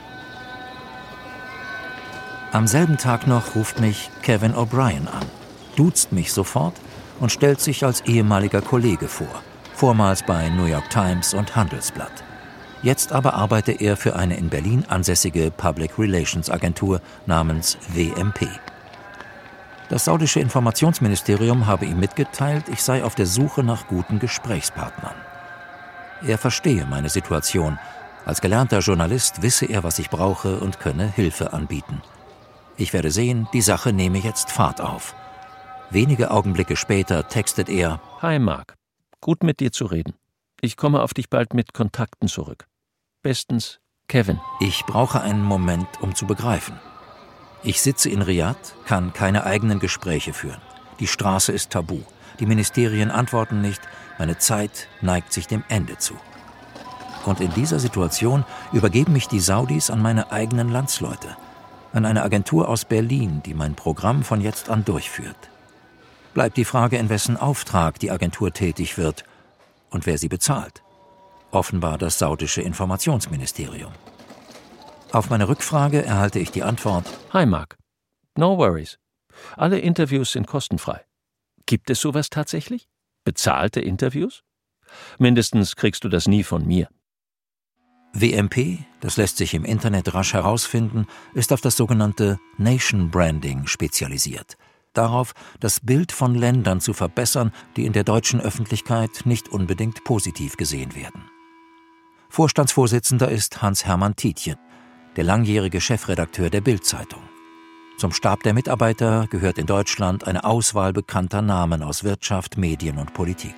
S1: Am selben Tag noch ruft mich Kevin O'Brien an, duzt mich sofort und stellt sich als ehemaliger Kollege vor. Vormals bei New York Times und Handelsblatt. Jetzt aber arbeite er für eine in Berlin ansässige Public Relations Agentur namens W M P. Das saudische Informationsministerium habe ihm mitgeteilt, ich sei auf der Suche nach guten Gesprächspartnern. Er verstehe meine Situation. Als gelernter Journalist wisse er, was ich brauche und könne Hilfe anbieten. Ich werde sehen, die Sache nehme jetzt Fahrt auf. Wenige Augenblicke später textet er:
S3: Hi Mark. Gut mit dir zu reden. Ich komme auf dich bald mit Kontakten zurück. Bestens, Kevin.
S1: Ich brauche einen Moment, um zu begreifen. Ich sitze in Riad, kann keine eigenen Gespräche führen. Die Straße ist tabu. Die Ministerien antworten nicht. Meine Zeit neigt sich dem Ende zu. Und in dieser Situation übergeben mich die Saudis an meine eigenen Landsleute. An eine Agentur aus Berlin, die mein Programm von jetzt an durchführt. Bleibt die Frage, in wessen Auftrag die Agentur tätig wird und wer sie bezahlt. Offenbar das saudische Informationsministerium. Auf meine Rückfrage erhalte ich die Antwort:
S3: Hi Mark, no worries. Alle Interviews sind kostenfrei. Gibt es sowas tatsächlich? Bezahlte Interviews? Mindestens kriegst du das nie von mir.
S1: W M P, das lässt sich im Internet rasch herausfinden, ist auf das sogenannte Nation Branding spezialisiert. Darauf, das Bild von Ländern zu verbessern, die in der deutschen Öffentlichkeit nicht unbedingt positiv gesehen werden. Vorstandsvorsitzender ist Hans-Hermann Tietjen, der langjährige Chefredakteur der Bild-Zeitung. Zum Stab der Mitarbeiter gehört in Deutschland eine Auswahl bekannter Namen aus Wirtschaft, Medien und Politik.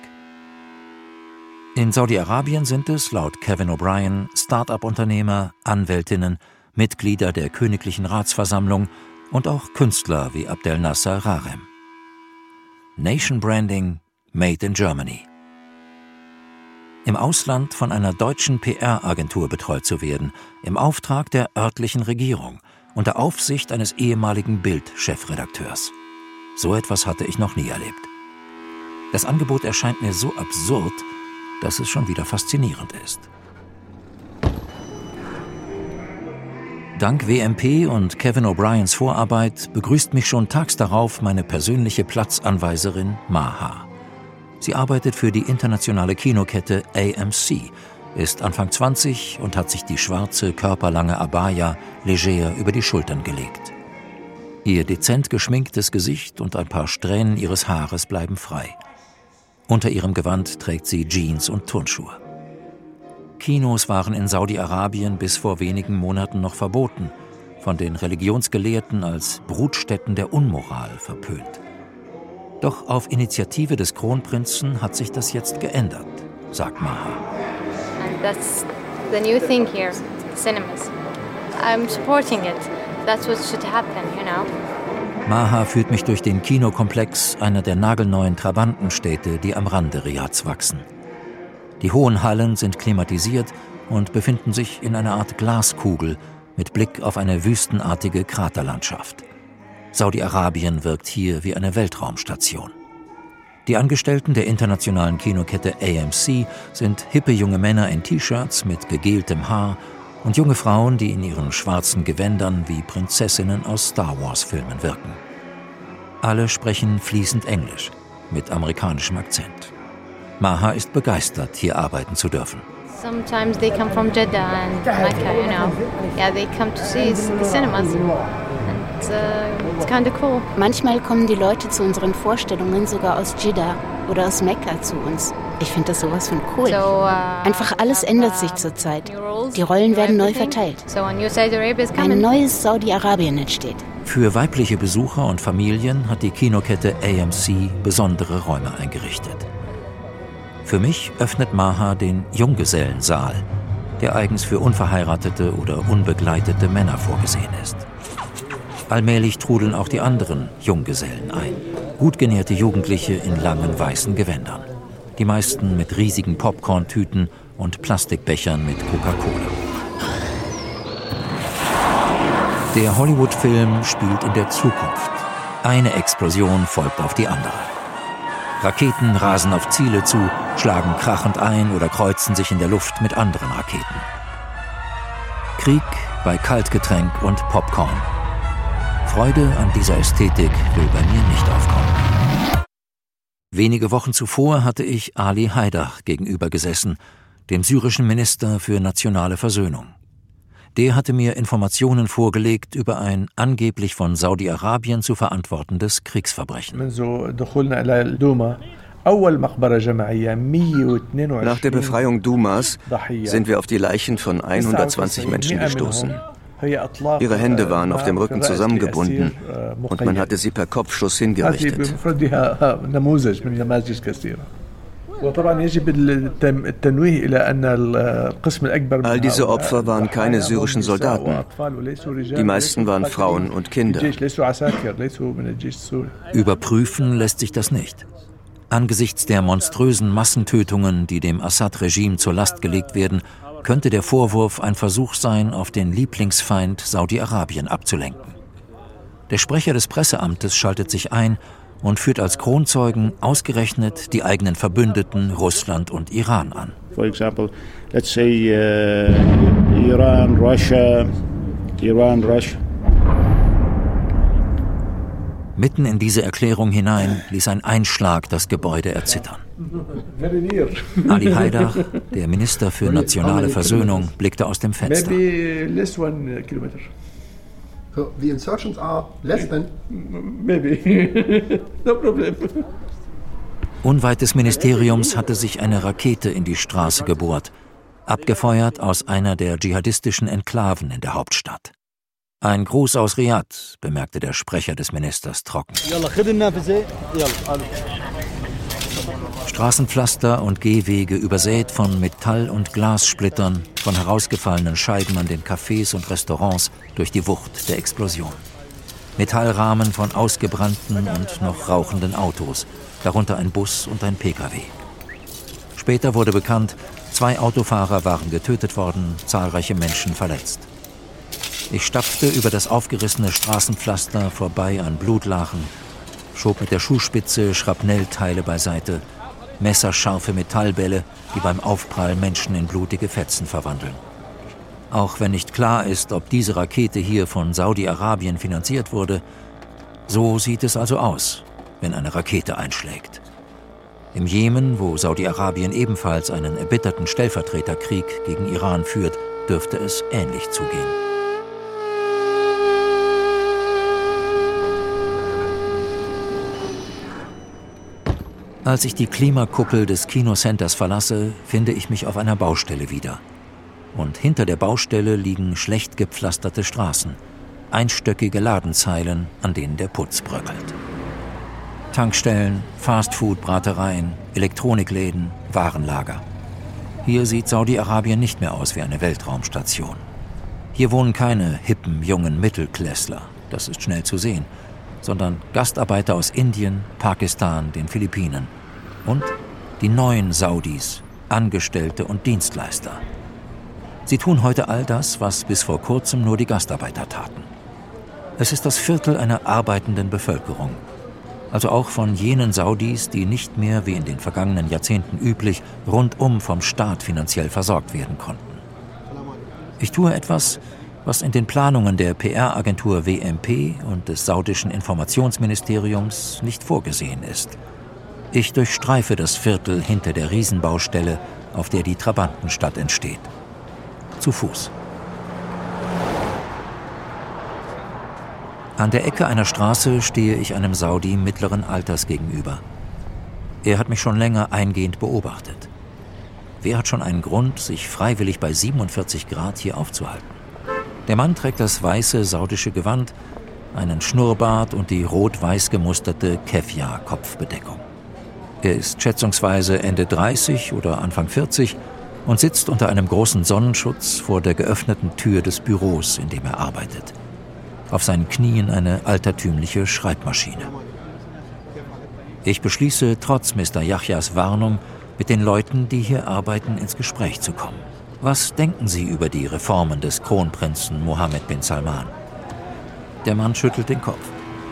S1: In Saudi-Arabien sind es, laut Kevin O'Brien, Start-up-Unternehmer, Anwältinnen, Mitglieder der Königlichen Ratsversammlung und auch Künstler wie Abdel Nasser Rarem. Nation Branding made in Germany. Im Ausland von einer deutschen P R-Agentur betreut zu werden, im Auftrag der örtlichen Regierung, unter Aufsicht eines ehemaligen Bild-Chefredakteurs. So etwas hatte ich noch nie erlebt. Das Angebot erscheint mir so absurd, dass es schon wieder faszinierend ist. Dank W M P und Kevin O'Briens Vorarbeit begrüßt mich schon tags darauf meine persönliche Platzanweiserin Maha. Sie arbeitet für die internationale Kinokette A M C, ist Anfang zwanzig und hat sich die schwarze, körperlange Abaya leger über die Schultern gelegt. Ihr dezent geschminktes Gesicht und ein paar Strähnen ihres Haares bleiben frei. Unter ihrem Gewand trägt sie Jeans und Turnschuhe. Kinos waren in Saudi-Arabien bis vor wenigen Monaten noch verboten, von den Religionsgelehrten als Brutstätten der Unmoral verpönt. Doch auf Initiative des Kronprinzen hat sich das jetzt geändert, sagt Maha.
S16: And that's the new thing here, cinemas. I'm supporting it. That's what should happen, you know.
S1: Maha führt mich durch den Kinokomplex einer der nagelneuen Trabantenstädte, die am Rande Riyads wachsen. Die hohen Hallen sind klimatisiert und befinden sich in einer Art Glaskugel mit Blick auf eine wüstenartige Kraterlandschaft. Saudi-Arabien wirkt hier wie eine Weltraumstation. Die Angestellten der internationalen Kinokette A M C sind hippe junge Männer in T-Shirts mit gegeltem Haar und junge Frauen, die in ihren schwarzen Gewändern wie Prinzessinnen aus Star-Wars-Filmen wirken. Alle sprechen fließend Englisch mit amerikanischem Akzent. Maha ist begeistert, hier arbeiten zu dürfen.
S16: Sometimes they come from Jeddah and Mecca, you know. Yeah, they come to see the cinemas. And uh, it's kind of cool.
S6: Manchmal kommen die Leute zu unseren Vorstellungen sogar aus Jeddah oder aus Mekka zu uns. Ich finde das sowas von cool.
S16: So, uh,
S6: Einfach alles ändert sich zurzeit. Die Rollen werden neu verteilt.
S16: So a new Saudi Arabia is coming.
S6: Ein neues Saudi-Arabien entsteht.
S1: Für weibliche Besucher und Familien hat die Kinokette A M C besondere Räume eingerichtet. Für mich öffnet Maha den Junggesellensaal, der eigens für unverheiratete oder unbegleitete Männer vorgesehen ist. Allmählich trudeln auch die anderen Junggesellen ein. Gut genährte Jugendliche in langen weißen Gewändern. Die meisten mit riesigen Popcorn-Tüten und Plastikbechern mit Coca-Cola. Der Hollywood-Film spielt in der Zukunft. Eine Explosion folgt auf die andere. Raketen rasen auf Ziele zu, schlagen krachend ein oder kreuzen sich in der Luft mit anderen Raketen. Krieg bei Kaltgetränk und Popcorn. Freude an dieser Ästhetik will bei mir nicht aufkommen. Wenige Wochen zuvor hatte ich Ali Haidar gegenüber gesessen, dem syrischen Minister für nationale Versöhnung. Der hatte mir Informationen vorgelegt über ein angeblich von Saudi-Arabien zu verantwortendes Kriegsverbrechen.
S8: Nach der Befreiung Dumas sind wir auf die Leichen von hundertzwanzig Menschen gestoßen. Ihre Hände waren auf dem Rücken zusammengebunden und man hatte sie per Kopfschuss hingerichtet. All diese Opfer waren keine syrischen Soldaten. Die meisten waren Frauen und Kinder.
S1: Überprüfen lässt sich das nicht. Angesichts der monströsen Massentötungen, die dem Assad-Regime zur Last gelegt werden, könnte der Vorwurf ein Versuch sein, auf den Lieblingsfeind Saudi-Arabien abzulenken. Der Sprecher des Presseamtes schaltet sich ein und führt als Kronzeugen ausgerechnet die eigenen Verbündeten Russland und Iran an.
S11: For example, let's say uh, Iran, Russia, Iran, Russia.
S1: Mitten in diese Erklärung hinein ließ ein Einschlag das Gebäude erzittern. Ali Haidar, der Minister für nationale Versöhnung, blickte aus dem Fenster.
S12: So the insurgents are less than
S15: maybe no problem.
S1: Unweit des Ministeriums hatte sich eine Rakete in die Straße gebohrt, abgefeuert aus einer der dschihadistischen Enklaven in der Hauptstadt. Ein Gruß aus Riad, bemerkte der Sprecher des Ministers trocken. Straßenpflaster und Gehwege übersät von Metall- und Glassplittern, von herausgefallenen Scheiben an den Cafés und Restaurants durch die Wucht der Explosion. Metallrahmen von ausgebrannten und noch rauchenden Autos, darunter ein Bus und ein P K W. Später wurde bekannt, zwei Autofahrer waren getötet worden, zahlreiche Menschen verletzt. Ich stapfte über das aufgerissene Straßenpflaster vorbei an Blutlachen, schob mit der Schuhspitze Schrapnellteile beiseite, messerscharfe Metallbälle, die beim Aufprall Menschen in blutige Fetzen verwandeln. Auch wenn nicht klar ist, ob diese Rakete hier von Saudi-Arabien finanziert wurde, so sieht es also aus, wenn eine Rakete einschlägt. Im Jemen, wo Saudi-Arabien ebenfalls einen erbitterten Stellvertreterkrieg gegen Iran führt, dürfte es ähnlich zugehen. Als ich die Klimakuppel des Kinocenters verlasse, finde ich mich auf einer Baustelle wieder. Und hinter der Baustelle liegen schlecht gepflasterte Straßen, einstöckige Ladenzeilen, an denen der Putz bröckelt. Tankstellen, Fastfood-Bratereien, Elektronikläden, Warenlager. Hier sieht Saudi-Arabien nicht mehr aus wie eine Weltraumstation. Hier wohnen keine hippen, jungen Mittelklässler, das ist schnell zu sehen, sondern Gastarbeiter aus Indien, Pakistan, den Philippinen und die neuen Saudis, Angestellte und Dienstleister. Sie tun heute all das, was bis vor kurzem nur die Gastarbeiter taten. Es ist das Viertel einer arbeitenden Bevölkerung. Also auch von jenen Saudis, die nicht mehr, wie in den vergangenen Jahrzehnten üblich, rundum vom Staat finanziell versorgt werden konnten. Ich tue etwas, was in den Planungen der P R-Agentur W M P und des saudischen Informationsministeriums nicht vorgesehen ist. Ich durchstreife das Viertel hinter der Riesenbaustelle, auf der die Trabantenstadt entsteht. Zu Fuß. An der Ecke einer Straße stehe ich einem Saudi mittleren Alters gegenüber. Er hat mich schon länger eingehend beobachtet. Wer hat schon einen Grund, sich freiwillig bei siebenundvierzig Grad hier aufzuhalten? Der Mann trägt das weiße saudische Gewand, einen Schnurrbart und die rot-weiß gemusterte Keffia-Kopfbedeckung. Er ist schätzungsweise Ende dreißig oder Anfang vierzig und sitzt unter einem großen Sonnenschutz vor der geöffneten Tür des Büros, in dem er arbeitet. Auf seinen Knien eine altertümliche Schreibmaschine. Ich beschließe, trotz Mister Yahyas Warnung, mit den Leuten, die hier arbeiten, ins Gespräch zu kommen. Was denken Sie über die Reformen des Kronprinzen Mohammed bin Salman? Der Mann schüttelt den Kopf.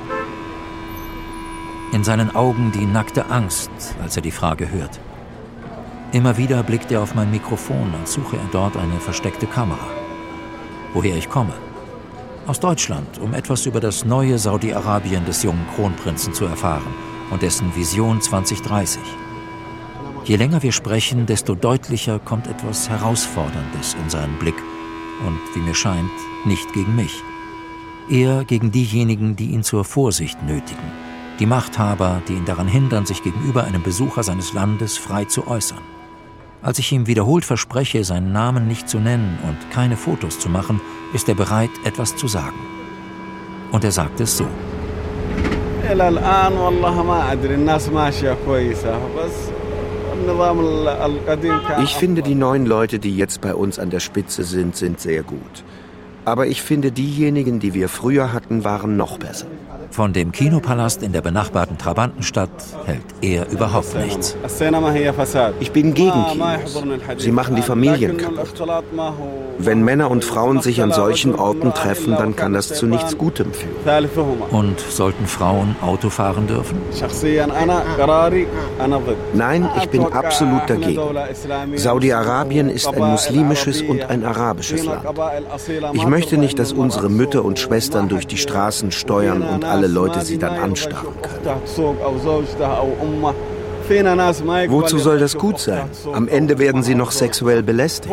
S1: In seinen Augen die nackte Angst, als er die Frage hört. Immer wieder blickt er auf mein Mikrofon, als suche er dort eine versteckte Kamera. Woher ich komme? Aus Deutschland, um etwas über das neue Saudi-Arabien des jungen Kronprinzen zu erfahren und dessen Vision zwanzig dreißig. Je länger wir sprechen, desto deutlicher kommt etwas Herausforderndes in seinen Blick und, wie mir scheint, nicht gegen mich. Eher gegen diejenigen, die ihn zur Vorsicht nötigen, die Machthaber, die ihn daran hindern, sich gegenüber einem Besucher seines Landes frei zu äußern. Als ich ihm wiederholt verspreche, seinen Namen nicht zu nennen und keine Fotos zu machen, ist er bereit, etwas zu sagen. Und er sagt es so.
S2: Ich finde, die neuen Leute, die jetzt bei uns an der Spitze sind, sind sehr gut. Aber ich finde, diejenigen, die wir früher hatten, waren noch besser.
S1: Von dem Kinopalast in der benachbarten Trabantenstadt hält er überhaupt nichts.
S2: Ich bin gegen Kinos. Sie machen die Familien kaputt. Wenn Männer und Frauen sich an solchen Orten treffen, dann kann das zu nichts Gutem führen.
S1: Und sollten Frauen Auto fahren dürfen?
S2: Nein, ich bin absolut dagegen. Saudi-Arabien ist ein muslimisches und ein arabisches Land. Ich möchte nicht, dass unsere Mütter und Schwestern durch die Straßen steuern und alle Leute sie dann anstarren können. Wozu soll das gut sein? Am Ende werden sie noch sexuell belästigt.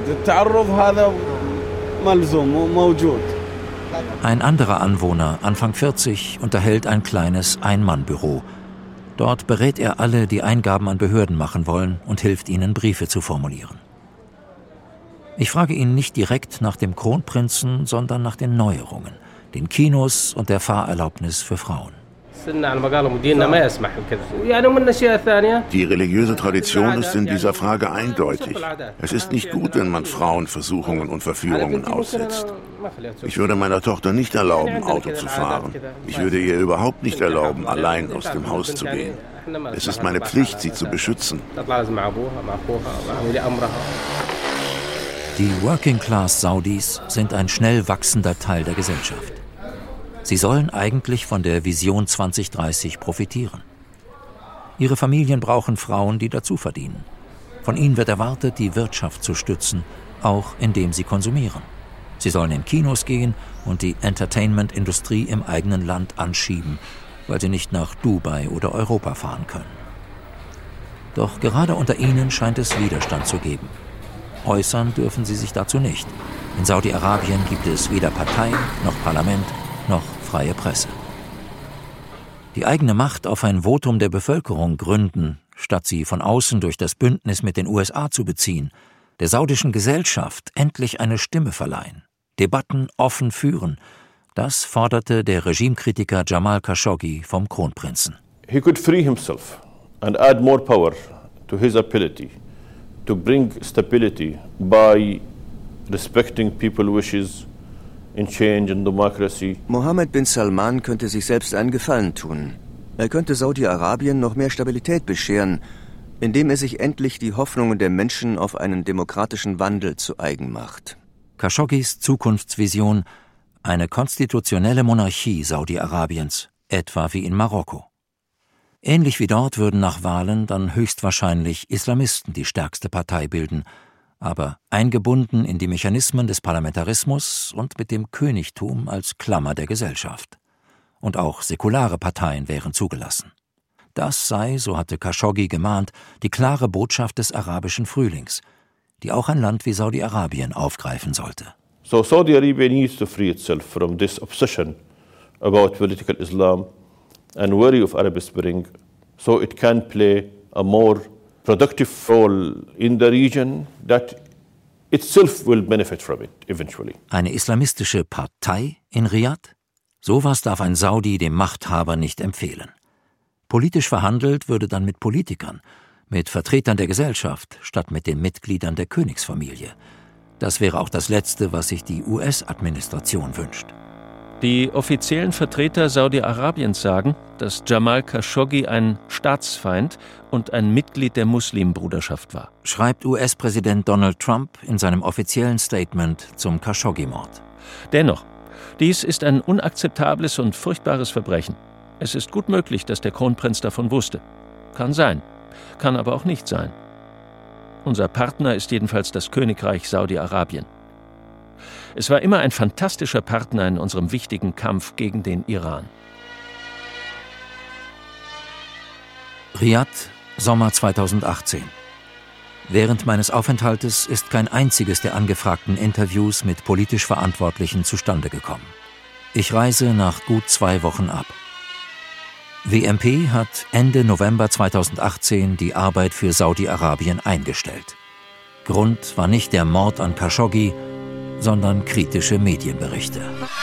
S1: Ein anderer Anwohner, Anfang vierzig, unterhält ein kleines Ein-Mann-Büro. Dort berät er alle, die Eingaben an Behörden machen wollen und hilft ihnen, Briefe zu formulieren. Ich frage ihn nicht direkt nach dem Kronprinzen, sondern nach den Neuerungen, den Kinos und der Fahrerlaubnis für Frauen.
S9: Die religiöse Tradition ist in dieser Frage eindeutig. Es ist nicht gut, wenn man Frauen Versuchungen und Verführungen aussetzt. Ich würde meiner Tochter nicht erlauben, Auto zu fahren. Ich würde ihr überhaupt nicht erlauben, allein aus dem Haus zu gehen. Es ist meine Pflicht, sie zu beschützen.
S1: Die Working-Class-Saudis sind ein schnell wachsender Teil der Gesellschaft. Sie sollen eigentlich von der Vision zwanzig dreißig profitieren. Ihre Familien brauchen Frauen, die dazu verdienen. Von ihnen wird erwartet, die Wirtschaft zu stützen, auch indem sie konsumieren. Sie sollen in Kinos gehen und die Entertainment-Industrie im eigenen Land anschieben, weil sie nicht nach Dubai oder Europa fahren können. Doch gerade unter ihnen scheint es Widerstand zu geben. Äußern dürfen sie sich dazu nicht. In Saudi-Arabien gibt es weder Parteien noch Parlament noch freie Presse. Die eigene Macht auf ein Votum der Bevölkerung gründen, statt sie von außen durch das Bündnis mit den U S A zu beziehen, der saudischen Gesellschaft endlich eine Stimme verleihen, Debatten offen führen, das forderte der Regimekritiker Jamal Khashoggi vom Kronprinzen.
S7: He could free himself and add more power to his ability to bring stability by respecting people's wishes in change and democracy.
S8: Mohammed bin Salman könnte sich selbst einen Gefallen tun. Er könnte Saudi-Arabien noch mehr Stabilität bescheren, indem er sich endlich die Hoffnungen der Menschen auf einen demokratischen Wandel zu eigen macht.
S1: Khashoggis Zukunftsvision: eine konstitutionelle Monarchie Saudi-Arabiens, etwa wie in Marokko. Ähnlich wie dort würden nach Wahlen dann höchstwahrscheinlich Islamisten die stärkste Partei bilden, aber eingebunden in die Mechanismen des Parlamentarismus und mit dem Königtum als Klammer der Gesellschaft. Und auch säkulare Parteien wären zugelassen. Das sei, so hatte Khashoggi gemahnt, die klare Botschaft des arabischen Frühlings, die auch ein Land wie Saudi-Arabien aufgreifen sollte.
S7: So Saudi Arabia needs to free itself from this obsession about political Islam and worry of Arab Spring, so it can play a more productive role in the region that itself will benefit from it eventually.
S1: Eine islamistische Partei in Riad? Sowas darf ein Saudi dem Machthaber nicht empfehlen. Politisch verhandelt würde dann mit Politikern, mit Vertretern der Gesellschaft, statt mit den Mitgliedern der Königsfamilie. Das wäre auch das Letzte, was sich die U S-Administration wünscht.
S3: Die offiziellen Vertreter Saudi-Arabiens sagen, dass Jamal Khashoggi ein Staatsfeind und ein Mitglied der Muslimbruderschaft war,
S1: schreibt U S-Präsident Donald Trump in seinem offiziellen Statement zum Khashoggi-Mord.
S3: Dennoch, dies ist ein unakzeptables und furchtbares Verbrechen. Es ist gut möglich, dass der Kronprinz davon wusste. Kann sein, kann aber auch nicht sein. Unser Partner ist jedenfalls das Königreich Saudi-Arabien. Es war immer ein fantastischer Partner in unserem wichtigen Kampf gegen den Iran.
S1: Riad, Sommer zweitausendachtzehn. Während meines Aufenthaltes ist kein einziges der angefragten Interviews mit politisch Verantwortlichen zustande gekommen. Ich reise nach gut zwei Wochen ab. W M P hat Ende November zweitausendachtzehn die Arbeit für Saudi-Arabien eingestellt. Grund war nicht der Mord an Khashoggi, sondern kritische Medienberichte.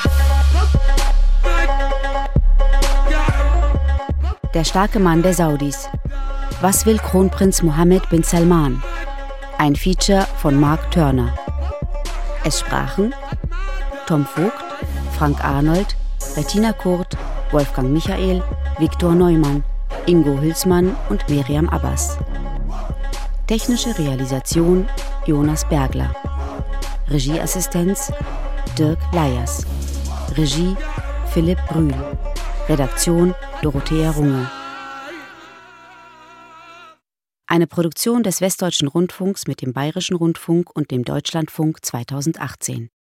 S4: Der starke Mann der Saudis. Was will Kronprinz Mohammed bin Salman? Ein Feature von Mark Turner. Es sprachen Tom Vogt, Frank Arnold, Bettina Kurt, Wolfgang Michael, Viktor Neumann, Ingo Hülsmann und Miriam Abbas. Technische Realisation Jonas Bergler. Regieassistenz Dirk Leyers. Regie Philipp Brühl. Redaktion Dorothea Runge. Eine Produktion des Westdeutschen Rundfunks mit dem Bayerischen Rundfunk und dem Deutschlandfunk zweitausendachtzehn.